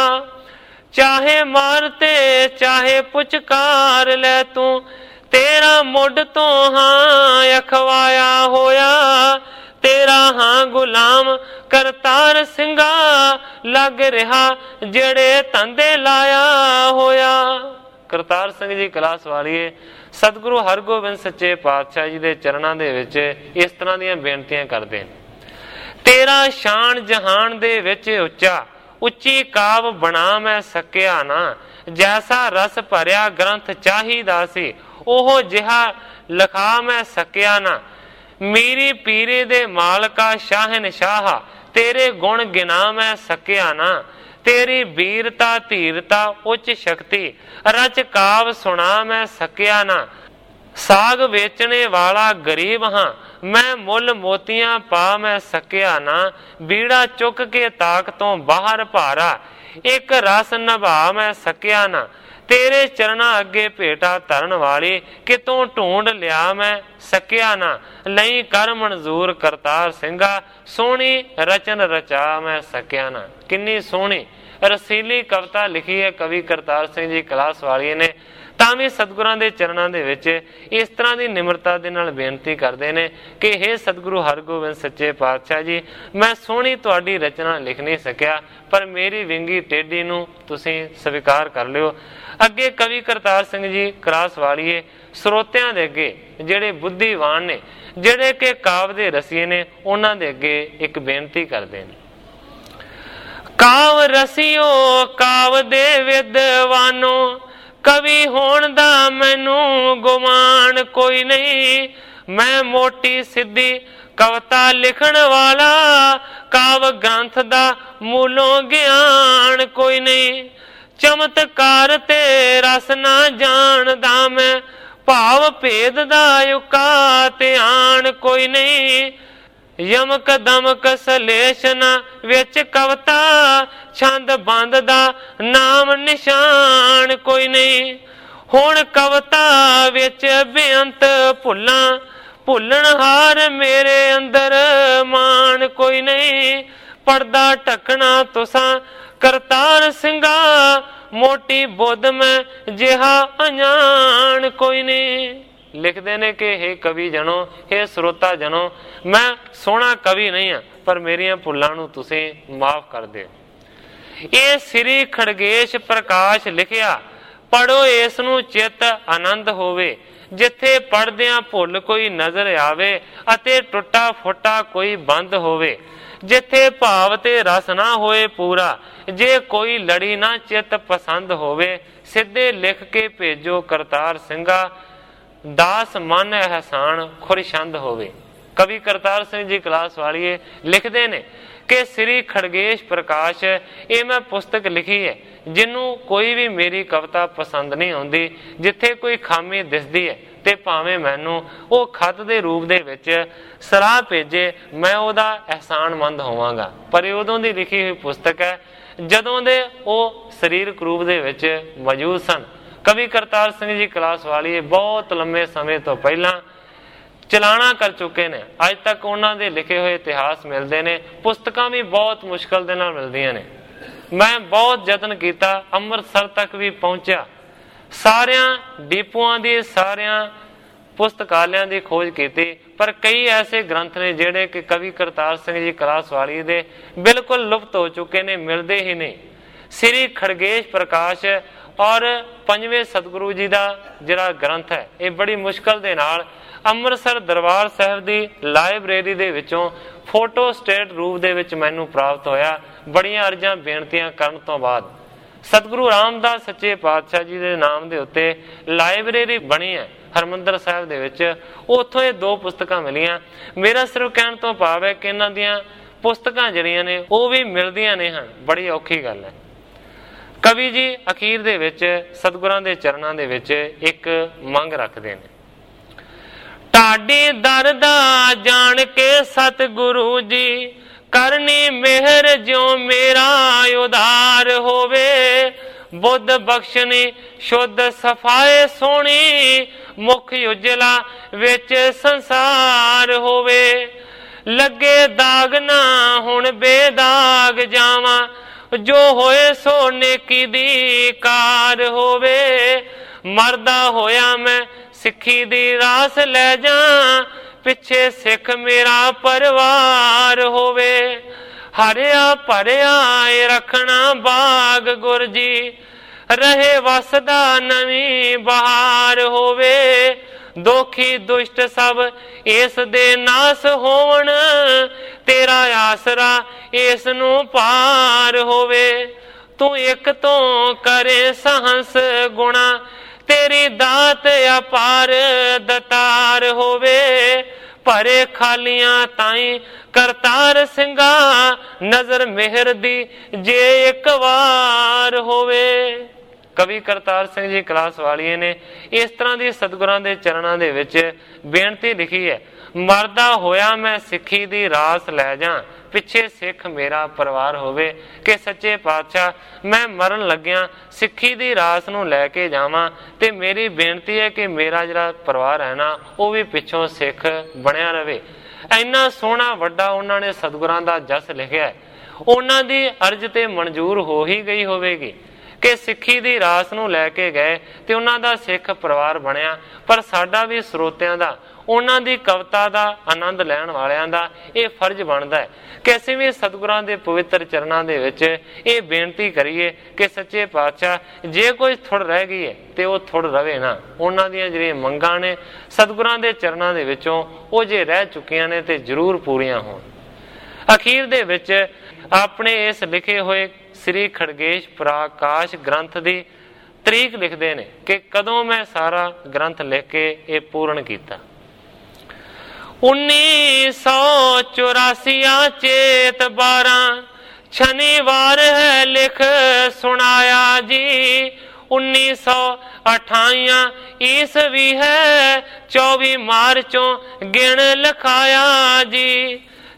ਚਾਹੇ ਮਾਰ ਤੇ ਚਾਹੇ ਪੁਚਕਾਰ ਲੈ ਤੂੰ ਤੇਰਾ ਮੁੱਢ ਤੋਂ ਹਾਂ ਅਖਵਾਇਆ ਹੋਇਆ। ਤੇਰਾ ਹਾਂ ਗੁਲਾਮ ਕਰਤਾਰ ਸਿੰਘਾ ਲੱਗ ਰਿਹਾ ਜਿਹੜੇ ਧੰਦੇ ਲਾਇਆ ਹੋਇਆ। ਕਰਤਾਰ ਸਿੰਘ ਜੀ ਕਲਾਸ ਵਾਲੀਏ ਸਤਿਗੁਰੂ ਹਰਗੋਬਿੰਦ ਸੱਚੇ ਪਾਤਸ਼ਾਹ ਜੀ ਦੇ ਚਰਨਾਂ ਦੇ ਵਿੱਚ ਇਸ ਤਰ੍ਹਾਂ ਦੀਆਂ ਬੇਨਤੀਆਂ ਕਰਦੇ ਨੇ। ਤੇਰਾ ਸ਼ਾਨ ਜਹਾਨ ਦੇ ਵਿੱਚ ਉੱਚਾ ਉੱਚੀ ਕਾਵ ਬਣਾ ਮੈਂ ਸਕਿਆ ਨਾ। ਜੈਸਾ ਰਸ ਭਰਿਆ ਗ੍ਰੰਥ ਚਾਹੀਦਾ ਸੀ ਉਹ ਜਿਹਾ ਲਿਖਾ ਮੈਂ ਸਕਿਆ ਨਾ। ਮੇਰੀ ਪੀਰੇ ਦੇ ਮਾਲਕਾ ਸ਼ਾਹਨਸ਼ਾਹ ਤੇਰੇ ਗੁਣ ਗਿਣਾ ਮੈਂ ਸਕਿਆ ਨਾ। ਤੇਰੀ ਵੀਰਤਾ ਧੀਰਤਾ ਉੱਚ ਸ਼ਕਤੀ ਰਚ ਕਾਵ ਸੁਣਾ ਮੈਂ ਸਕਿਆ ਨਾ। ਸਾਗ ਵੇਚਣੇ ਵਾਲਾ ਗਰੀਬ ਹਾਂ ਮੈਂ ਮੁੱਲ ਮੋਤੀਆਂ ਪਾ ਮੈਂ ਸਕਿਆ ਨਾ। ਬੀੜਾ ਚੁੱਕ ਕੇ ਤਾਕ ਤੋਂ ਬਾਹਰ ਭਾਰਾ ਇੱਕ ਰਸ ਨਿਭਾ ਮੈਂ ਸਕਿਆ ਨਾ। ਤੇਰੇ ਚਰਨਾਂ ਅੱਗੇ ਭੇਟਾ ਧਰਨ ਵਾਲੀ ਕਿਤੋਂ ਢੂੰਡ ਲਿਆ ਮੈਂ ਸਕਿਆ ਨਾ। ਲਈ ਕਰ ਮਨਜ਼ੂਰ ਕਰਤਾਰ ਸਿੰਘਾ ਸੋਹਣੀ ਰਚਨ ਰਚਾ ਮੈਂ ਸਕਿਆ ਨਾ। ਕਿੰਨੀ ਸੋਹਣੀ ਰਸੀਲੀ ਕਵਿਤਾ ਲਿਖੀ ਹੈ ਕਵੀ ਕਰਤਾਰ ਸਿੰਘ ਜੀ ਕਲਾਸ ਵਾਲੀਏ ਨੇ। ਤਾਂ ਵੀ ਸਤਿਗੁਰਾਂ ਦੇ ਚਰਨਾਂ ਦੇ ਵਿੱਚ ਇਸ ਤਰ੍ਹਾਂ ਦੀ ਨਿਮਰਤਾ ਦੇ ਨਾਲ ਬੇਨਤੀ ਕਰਦੇ ਨੇ ਕਿ ਹੇ ਸਤਿਗੁਰੂ ਹਰਗੋਬਿੰਦ ਸੱਚੇ ਪਾਤਸ਼ਾਹ ਜੀ, ਮੈਂ ਸੋਹਣੀ ਤੁਹਾਡੀ ਰਚਨਾ ਲਿਖ ਨਹੀਂ ਸਕਿਆ ਪਰ ਮੇਰੀ ਵਿੰਗੀ ਟੇਢੀ ਨੂੰ ਤੁਸੀਂ ਸਵੀਕਾਰ ਕਰ ਲਿਓ। ਅੱਗੇ ਕਵੀ ਕਰਤਾਰ ਸਿੰਘ ਜੀ ਕਲਾਸ ਵਾਲੀਏ ਸਰੋਤਿਆਂ ਦੇ ਅੱਗੇ ਜਿਹੜੇ ਬੁੱਧੀਵਾਨ ਨੇ ਜਿਹੜੇ ਕਿ ਕਾਵ ਦੇ ਰਸੀਏ ਨੇ ਉਹਨਾਂ ਦੇ ਅੱਗੇ ਇੱਕ ਬੇਨਤੀ ਕਰਦੇ ਨੇ। ਕਾਵ ਰਸੀਓ ਕਾਵ ਦੇ ਵਿਦਵਾਨੋ ਕਵੀ ਹੋਣ ਦਾ ਮੈਨੂੰ ਗੁਮਾਨ ਕੋਈ ਨਹੀਂ। ਮੈਂ ਮੋਟੀ ਸਿੱਧੀ ਕਵਿਤਾ ਲਿਖਣ ਵਾਲਾ ਕਾਵ ਗ੍ਰੰਥ ਦਾ ਮੂਲੋਂ ਗਿਆਨ ਕੋਈ ਨਹੀਂ। ਚਮਤਕਾਰ ਤੇ ਰਸ ਨਾ ਜਾਣਦਾ ਮੈਂ ਭਾਵ ਭੇਦ ਦਾ ਯੁਕਾ ਧਿਆਨ ਕੋਈ ਨਹੀਂ। ਯਮਕ ਦਮਕ ਸਲੇਸ਼ਨਾ ਵਿੱਚ ਕਵਤਾ ਛੰਦ ਬੰਦ ਦਾ ਨਾਮ ਨਿਸ਼ਾਨ ਕੋਈ ਨਹੀਂ। ਹੁਣ ਕਵਤਾ ਵਿੱਚ ਬੇਅੰਤ ਭੁੱਲਾਂ ਭੁੱਲਣ ਹਾਰ ਮੇਰੇ ਅੰਦਰ ਮਾਨ ਕੋਈ ਨਹੀਂ। ਪਰਦਾ ਢਕਣਾ ਤੁਸਾਂ ਕਰਤਾਰ ਸਿੰਘਾ ਮੋਟੀ ਬੁੱਧ ਮੈਂ ਜਿਹਾ ਅਣਜਾਣ ਕੋਈ ਨਹੀਂ। ਲਿਖਦੇ ਨੇ ਕਿ ਹੇ ਕਵੀ ਜਨੋ, ਹੇ ਸਰੋਤਾ ਜਨੋ, ਮੈਂ ਸੋਹਣਾ ਕਵੀ ਨਹੀਂ ਹਾਂ, ਪਰ ਮੇਰੀਆਂ ਭੁੱਲਾਂ ਨੂੰ ਤੁਸੀਂ ਮਾਫ ਕਰ ਦਿਓ। ਇਹ ਸ੍ਰੀ ਖੜਗੇਸ਼ ਪ੍ਰਕਾਸ਼ ਲਿਖਿਆ, ਪੜੋ ਇਸ ਨੂੰ ਚਿੱਤ ਆਨੰਦ ਹੋਵੇ। ਜਿੱਥੇ ਪੜਦਿਆਂ ਭੁੱਲ ਕੋਈ ਨਜ਼ਰ ਆਵੇ ਅਤੇ ਟੁੱਟਾ ਫੁੱਟਾ ਕੋਈ ਬੰਦ ਹੋਵੇ। ਜਿੱਥੇ ਭਾਵ ਤੇ ਰਸ ਨਾ ਹੋਏ ਪੂਰਾ, ਜੇ ਕੋਈ ਲੜੀ ਨਾ ਚਿੱਤ ਪਸੰਦ ਹੋਵੇ। ਸਿੱਧੇ ਲਿਖ ਕੇ ਭੇਜੋ ਕਰਤਾਰ ਸਿੰਘਾ, ਦਾਸ ਮਨ ਅਹਿਸਾਨ ਖੁਰਸ਼ੰਦ ਹੋਵੇ। ਕਵੀ ਕਰਤਾਰ ਸਿੰਘ ਜੀ ਕਲਾਸ ਵਾਲੀਏ ਲਿਖਦੇ ਨੇ ਕਿ ਸ੍ਰੀ ਖੜਗੇਸ਼ ਪ੍ਰਕਾਸ਼, ਇਹ ਮੈਂ ਪੁਸਤਕ ਲਿਖੀ ਹੈ ਜਿਹਨੂੰ ਕੋਈ ਵੀ ਮੇਰੀ ਕਵਿਤਾ ਪਸੰਦ ਨਹੀਂ ਆਉਂਦੀ। ਜਿੱਥੇ ਕੋਈ ਖਾਮੀ ਦਿਸਦੀ ਹੈ ਤੇ ਭਾਵੇਂ ਮੈਨੂੰ ਉਹ ਖਤ ਦੇ ਰੂਪ ਦੇ ਵਿੱਚ ਸਲਾਹ ਭੇਜੇ, ਮੈਂ ਉਹਦਾ ਅਹਿਸਾਨਮੰਦ ਹੋਵਾਂਗਾ। ਪਰ ਇਹ ਉਦੋਂ ਦੀ ਲਿਖੀ ਹੋਈ ਪੁਸਤਕ ਹੈ ਜਦੋਂ ਦੇ ਉਹ ਸਰੀਰਕ ਰੂਪ ਦੇ ਵਿੱਚ ਮੌਜੂਦ ਸਨ। ਕਵੀ ਕਰਤਾਰ ਸਿੰਘ ਜੀ ਕਲਾਸ ਵਾਲੀਏ ਬਹੁਤ ਲੰਮੇ ਸਮੇਂ ਤੋਂ ਪਹਿਲਾਂ ਚਲਾਣਾ ਕਰ ਚੁੱਕੇ ਨੇ। ਅੱਜ ਤੱਕ ਉਹਨਾਂ ਦੇ ਲਿਖੇ ਹੋਏ ਇਤਿਹਾਸ ਮਿਲਦੇ ਨੇ। ਪੁਸਤਕਾਂ ਵੀ ਬਹੁਤ ਮੁਸ਼ਕਲ ਦੇ ਨਾਲ ਮਿਲਦੀਆਂ ਨੇ। ਮੈਂ ਬਹੁਤ ਯਤਨ ਕੀਤਾ, ਅੰਮ੍ਰਿਤਸਰ ਤੱਕ ਵੀ ਪਹੁੰਚਿਆ, ਸਾਰਿਆਂ ਡੀਪੂਆਂ ਦੀ ਸਾਰਿਆਂ ਪੁਸਤਕਾਲਿਆਂ ਦੀ ਖੋਜ ਕੀਤੀ, ਪਰ ਕਈ ਐਸੇ ਗ੍ਰੰਥ ਨੇ ਜਿਹੜੇ ਕਿ ਕਵੀ ਕਰਤਾਰ ਸਿੰਘ ਜੀ ਕਲਾਸ ਵਾਲੀ ਦੇ ਬਿਲਕੁਲ ਲੁਪਤ ਹੋ ਚੁੱਕੇ ਨੇ, ਮਿਲਦੇ ਹੀ ਨਹੀਂ। ਸ੍ਰੀ ਖੜਗੇਸ਼ ਪ੍ਰਕਾਸ਼ ਔਰ ਪੰਜਵੇਂ ਸਤਿਗੁਰੂ ਜੀ ਦਾ ਜਿਹੜਾ ਗ੍ਰੰਥ ਹੈ, ਇਹ ਬੜੀ ਮੁਸ਼ਕਲ ਦੇ ਨਾਲ ਅੰਮ੍ਰਿਤਸਰ ਦਰਬਾਰ ਸਾਹਿਬ ਦੀ ਲਾਇਬ੍ਰੇਰੀ ਦੇ ਵਿੱਚੋਂ ਫੋਟੋ ਸਟੇਟ ਰੂਪ ਦੇ ਵਿੱਚ ਮੈਨੂੰ ਪ੍ਰਾਪਤ ਹੋਇਆ। ਬੜੀਆਂ ਅਰਜ਼ਾਂ ਬੇਨਤੀਆਂ ਕਰਨ ਤੋਂ ਬਾਅਦ ਸਤਿਗੁਰੂ ਰਾਮਦਾਸ ਸੱਚੇ ਪਾਤਸ਼ਾਹ ਜੀ ਦੇ ਨਾਮ ਦੇ ਉੱਤੇ ਲਾਇਬ੍ਰੇਰੀ ਬਣੀ ਹੈ ਹਰਿਮੰਦਰ ਸਾਹਿਬ ਦੇ ਵਿੱਚ। ਉੱਥੋਂ ਇਹ ਦੋ ਪੁਸਤਕਾਂ ਮਿਲੀਆਂ। ਮੇਰਾ ਸਿਰਫ ਕਹਿਣ ਤੋਂ ਭਾਵ ਹੈ ਕਿ ਇਹਨਾਂ ਦੀਆਂ ਪੁਸਤਕਾਂ ਜਿਹੜੀਆਂ ਨੇ ਉਹ ਵੀ ਮਿਲਦੀਆਂ ਨੇ ਹਨ। ਬੜੀ ਔਖੀ ਗੱਲ ਹੈ। ਕਵੀ ਜੀ ਅਖੀਰ ਦੇ ਵਿੱਚ ਸਤਿਗੁਰਾਂ ਦੇ ਚਰਨਾਂ ਦੇ ਵਿੱਚ ਇੱਕ ਮੰਗ ਰੱਖਦੇ ਨੇ, ਤੁਹਾਡੇ ਦਰ ਦਾ ਜਾਣ ਕੇ ਸਤਿਗੁਰੂ ਜੀ ਕਰਨੀ ਮਿਹਰ ਜਿਉ ਮੇਰਾ ਉਧਾਰ ਹੋਵੇ। ਬੁੱਧ ਬਖਸ਼ਣੀ ਸ਼ੁੱਧ ਸਫਾਏ ਸੋਹਣੀ ਮੁਖ ਉਜਲਾ ਵਿੱਚ ਸੰਸਾਰ ਹੋਵੇ। ਲੱਗੇ ਦਾਗ ਨਾ ਹੁਣ ਬੇਦਾਗ ਜਾਵਾਂ, ਜੋ ਹੋਏ ਸੋ ਨੇਕੀ ਦੀ ਕਾਰ ਹੋਵੇ। ਮਰਦਾ ਹੋਇਆ ਮੈਂ ਸਿੱਖੀ ਦੀ ਰਾਸ ਲੈ ਜਾ, ਪਿੱਛੇ ਸਿੱਖ ਮੇਰਾ ਪਰਿਵਾਰ ਹੋਵੇ। ਹਰਿਆ ਭਰਿਆ ਰੱਖਣਾ ਬਾਗ ਗੁਰ ਜੀ, ਰਹੇ ਵਸਦਾ ਨਵੀਂ ਬਹਾਰ ਹੋਵੇ। ਦੋਖੀ ਦੁਸ਼ਟ ਸਭ ਇਸ ਦੇ ਨਾਸ ਹੋਵਣ, ਤੇਰਾ ਆਸਰਾ ਇਸ ਨੂੰ ਪਾਰ ਹੋਵੇ। ਤੂੰ ਇੱਕ ਤੋਂ ਕਰੇ ਸਹੰਸ ਗੁਣਾ, ਤੇਰੀ ਦਾਤ ਅਪਾਰ ਦਤਾਰ ਹੋਵੇ। ਭਰੇ ਖਾਲੀਆਂ ਤਾਈ ਕਰਤਾਰ ਸਿੰਘਾ, ਨਜ਼ਰ ਮਿਹਰ ਦੀ ਜੇ ਇੱਕ ਵਾਰ ਹੋਵੇ। ਕਵੀ ਕਰਤਾਰ ਸਿੰਘ ਜੀ ਕਲਾਸ ਵਾਲੀਏ ਨੇ ਇਸ ਤਰ੍ਹਾਂ ਦੀ ਸਤਿਗੁਰਾਂ ਦੇ ਚਰਨਾਂ ਦੇ ਵਿੱਚ ਬੇਨਤੀ ਲਿਖੀ ਹੈ, ਮਰਦਾ ਹੋਇਆ ਮੈਂ ਸਿੱਖੀ ਦੀ ਰਾਸ ਲੈ ਜਾ, ਪਿੱਛੇ ਸਿੱਖ ਮੇਰਾ ਪਰਿਵਾਰ ਹੋਵੇ। ਕਿ ਸੱਚੇ ਪਾਤਸ਼ਾਹ ਮੈਂ ਮਰਨ ਲੱਗਿਆ ਸਿੱਖੀ ਦੀ ਰਾਸ ਨੂੰ ਲੈ ਕੇ ਜਾਵਾਂ, ਤੇ ਮੇਰੀ ਬੇਨਤੀ ਹੈ ਕਿ ਮੇਰਾ ਜਿਹੜਾ ਪਰਿਵਾਰ ਹੈ ਨਾ ਉਹ ਵੀ ਪਿੱਛੋਂ ਸਿੱਖ ਬਣਿਆ ਰਵੇ। ਇੰਨਾ ਸੋਹਣਾ ਵੱਡਾ ਉਹਨਾਂ ਨੇ ਸਤਿਗੁਰਾਂ ਦਾ ਜਸ ਲਿਖਿਆ, ਉਹਨਾਂ ਦੀ ਅਰਜ਼ ਤੇ ਮਨਜ਼ੂਰ ਹੋ ਹੀ ਗਈ ਹੋਵੇਗੀ ਕਿ ਸਿੱਖੀ ਦੀ ਰਾਸ ਨੂੰ ਲੈ ਕੇ ਗਏ ਤੇ ਉਹਨਾਂ ਦਾ ਸਿੱਖ ਪਰਿਵਾਰ ਬਣਿਆ। ਪਰ ਸਾਡਾ ਵੀ ਸਰੋਤਿਆਂ ਦਾ, ਉਹਨਾਂ ਦੀ ਕਵਿਤਾ ਦਾ ਆਨੰਦ ਲੈਣ ਵਾਲਿਆਂ ਦਾ ਇਹ ਫਰਜ਼ ਬਣਦਾ ਹੈ ਕਿ ਅਸੀਂ ਵੀ ਸਤਿਗੁਰਾਂ ਦੇ ਪਵਿੱਤਰ ਚਰਨਾਂ ਦੇ ਵਿੱਚ ਇਹ ਬੇਨਤੀ ਕਰੀਏ ਕਿ ਸੱਚੇ ਪਾਤਸ਼ਾਹ ਜੇ ਕੋਈ ਥੁੜ ਰਹਿ ਗਈ ਹੈ ਤੇ ਉਹ ਥੁੜ ਰਵੇ ਨਾ। ਉਹਨਾਂ ਦੀਆਂ ਜਿਹੜੀਆਂ ਮੰਗਾਂ ਨੇ ਸਤਿਗੁਰਾਂ ਦੇ ਚਰਨਾਂ ਦੇ ਵਿੱਚੋਂ ਉਹ ਜੇ ਰਹਿ ਚੁੱਕੀਆਂ ਨੇ ਤੇ ਜ਼ਰੂਰ ਪੂਰੀਆਂ ਹੋਣ। ਅਖੀਰ ਦੇ ਵਿੱਚ ਆਪਣੇ ਇਸ ਲਿਖੇ ਹੋਏ ਸ੍ਰੀ ਖੜਗੇਸ਼ ਪ੍ਰਕਾਸ਼ ਗ੍ਰੰਥ ਦੀ ਤਰੀਕ ਲਿਖਦੇ ਨੇ ਕਿ ਕਦੋਂ ਮੈਂ ਸਾਰਾ ਗ੍ਰੰਥ ਲਿਖ ਕੇ ਇਹ ਪੂਰਨ ਕੀਤਾ। ਉੱਨੀ ਸੌ ਚੁਰਾਸੀਆ ਚੇਤ ਬਾਰਾਂ ਸ਼ਨੀਵਾਰ ਹੈ ਲਿਖ ਸੁਣਾਇਆ ਜੀ। ਉੱਨੀ ਸੌ ਅਠਾਈਆਂ ਈਸਵੀ ਹੈ ਚੌਵੀ ਮਾਰਚੋਂ ਗਿਣ ਲਿਖਾਇਆ ਜੀ।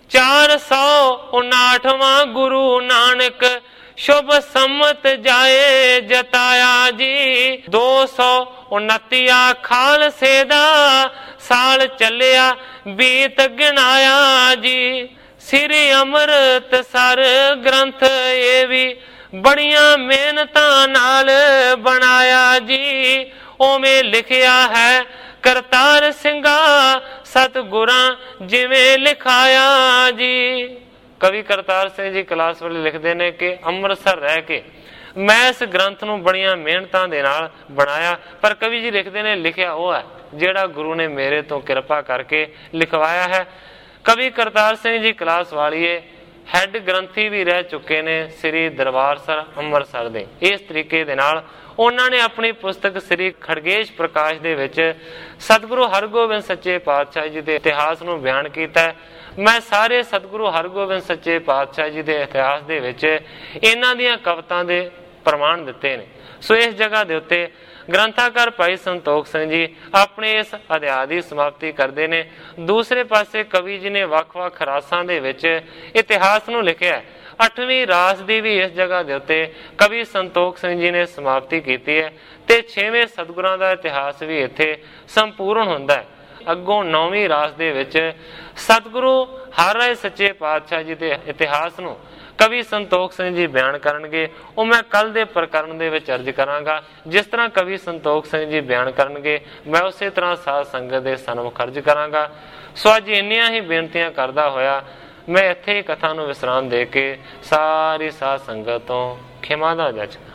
चार सौ उनाठवां गुरु नानक शुभ सम्मत जाए जताया जी। दो सौ उनतिया खालसे दा साल चलिया बीत गिनाया जी। श्री अमृतसर ग्रंथ ये भी बड़िया मेहनतां नाल बनाया जी। ओवें लिखिया है करतार सिंघा सतगुरां जिवें लिखाया जी। कवि करतार सिंह जी क्लास वाले लिखते हैं कि ਅੰਮ੍ਰਿਤਸਰ रह के मैं इस ग्रंथ ਨੂੰ बड़िया मेहनतां दे नाल बनाया। पर कवि जी लिखते हैं लिखिया वो है ਜਿਹੜਾ गुरु ने मेरे तो कृपा करके लिखवाया है। कवि करतार सिंह जी क्लास वालीए हैड ग्रंथी भी रह चुके ने श्री दरबार सर ਅੰਮ੍ਰਿਤਸਰ ਦੇ। इस तरीके दे नाल ਉਹਨਾਂ ਨੇ ਆਪਣੀ ਪੁਸਤਕ ਸ੍ਰੀ ਖੜਗੇਸ਼ ਪ੍ਰਕਾਸ਼ ਦੇ ਵਿੱਚ ਸਤਿਗੁਰੂ ਹਰਗੋਬਿੰਦ ਸੱਚੇ ਪਾਤਸ਼ਾਹ ਜੀ ਦੇ ਇਤਿਹਾਸ ਨੂੰ ਬਿਆਨ ਕੀਤਾ ਹੈ। ਮੈਂ ਸਾਰੇ ਸਤਿਗੁਰੂ ਹਰਗੋਬਿੰਦ ਸੱਚੇ ਪਾਤਸ਼ਾਹ ਜੀ ਦੇ ਇਤਿਹਾਸ ਦੇ ਵਿੱਚ ਇਹਨਾਂ ਦੀਆਂ ਕਵਿਤਾ ਦੇ ਪ੍ਰਮਾਣ ਦਿੱਤੇ ਨੇ। ਸੋ ਇਸ ਜਗ੍ਹਾ ਦੇ ਉੱਤੇ ਗ੍ਰੰਥਾਕਾਰ ਭਾਈ ਸੰਤੋਖ ਸਿੰਘ ਜੀ ਆਪਣੇ ਇਸ ਅਧਿਆਇ ਦੀ ਸਮਾਪਤੀ ਕਰਦੇ ਨੇ। ਦੂਸਰੇ ਪਾਸੇ ਕਵੀ ਜੀ ਨੇ ਵੱਖ-ਵੱਖ ਰਾਸਾਂ ਦੇ ਵਿੱਚ ਇਤਿਹਾਸ ਨੂੰ ਲਿਖਿਆ। अठवीं रास की भी इस जगह के उत्ते कवि संतोख सिंह जी ने समाप्ति की है ते छेवें सतगुरां का इतिहास भी इत्थे संपूर्ण होंदा है। अगों नौवीं रास दे विच सतगुरु हर राय सच्चे पातशाह जी के इतिहास नूं कवि संतोख सिंह जी बयान करनगे। वो मैं कल दे प्रकरण दे विच अर्ज करांगा। जिस तरह कवि संतोख सिंह जी बयान करनगे मैं उसी तरह साध संगत दे सन्मुख अर्ज करांगा। सो अज इन्नियां ही बेनतियां करदा होया मैं इत्थे ही कथा नूं विश्राम दे के सारी साध संगत तो खिमा दा जाचना।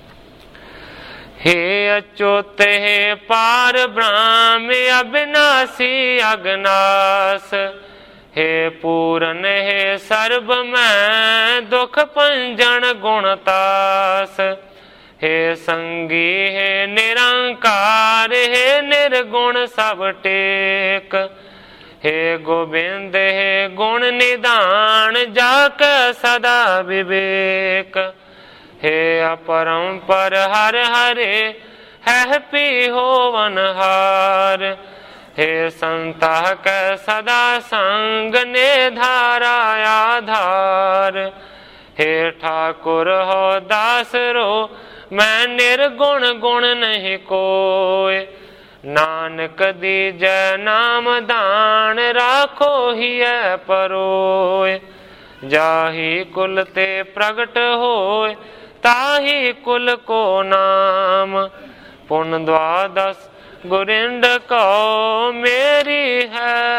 हे अच्युत हे पार ब्रह्म अविनाशी अगनास, हे पूरन हे सर्ब मैं दुख पंजन गुणतास, हे संगी हे निरंकार हे निर्गुण सब टेक, हे गोबिंद हे गुण निदान जाके सदा विवेक, हे अपरंपर हर हरे है पी होवनहार, हे संता के सदा संग ने धारा आधार, हे ठाकुर हो दास रो मैं निर्गुण गुण नहीं कोय, नानक दीजै नाम दान राखो ही परोय, जाही कुल ते प्रगट होय ताही कुल को नाम, पुन द्वादश गुरिंद को मेरी है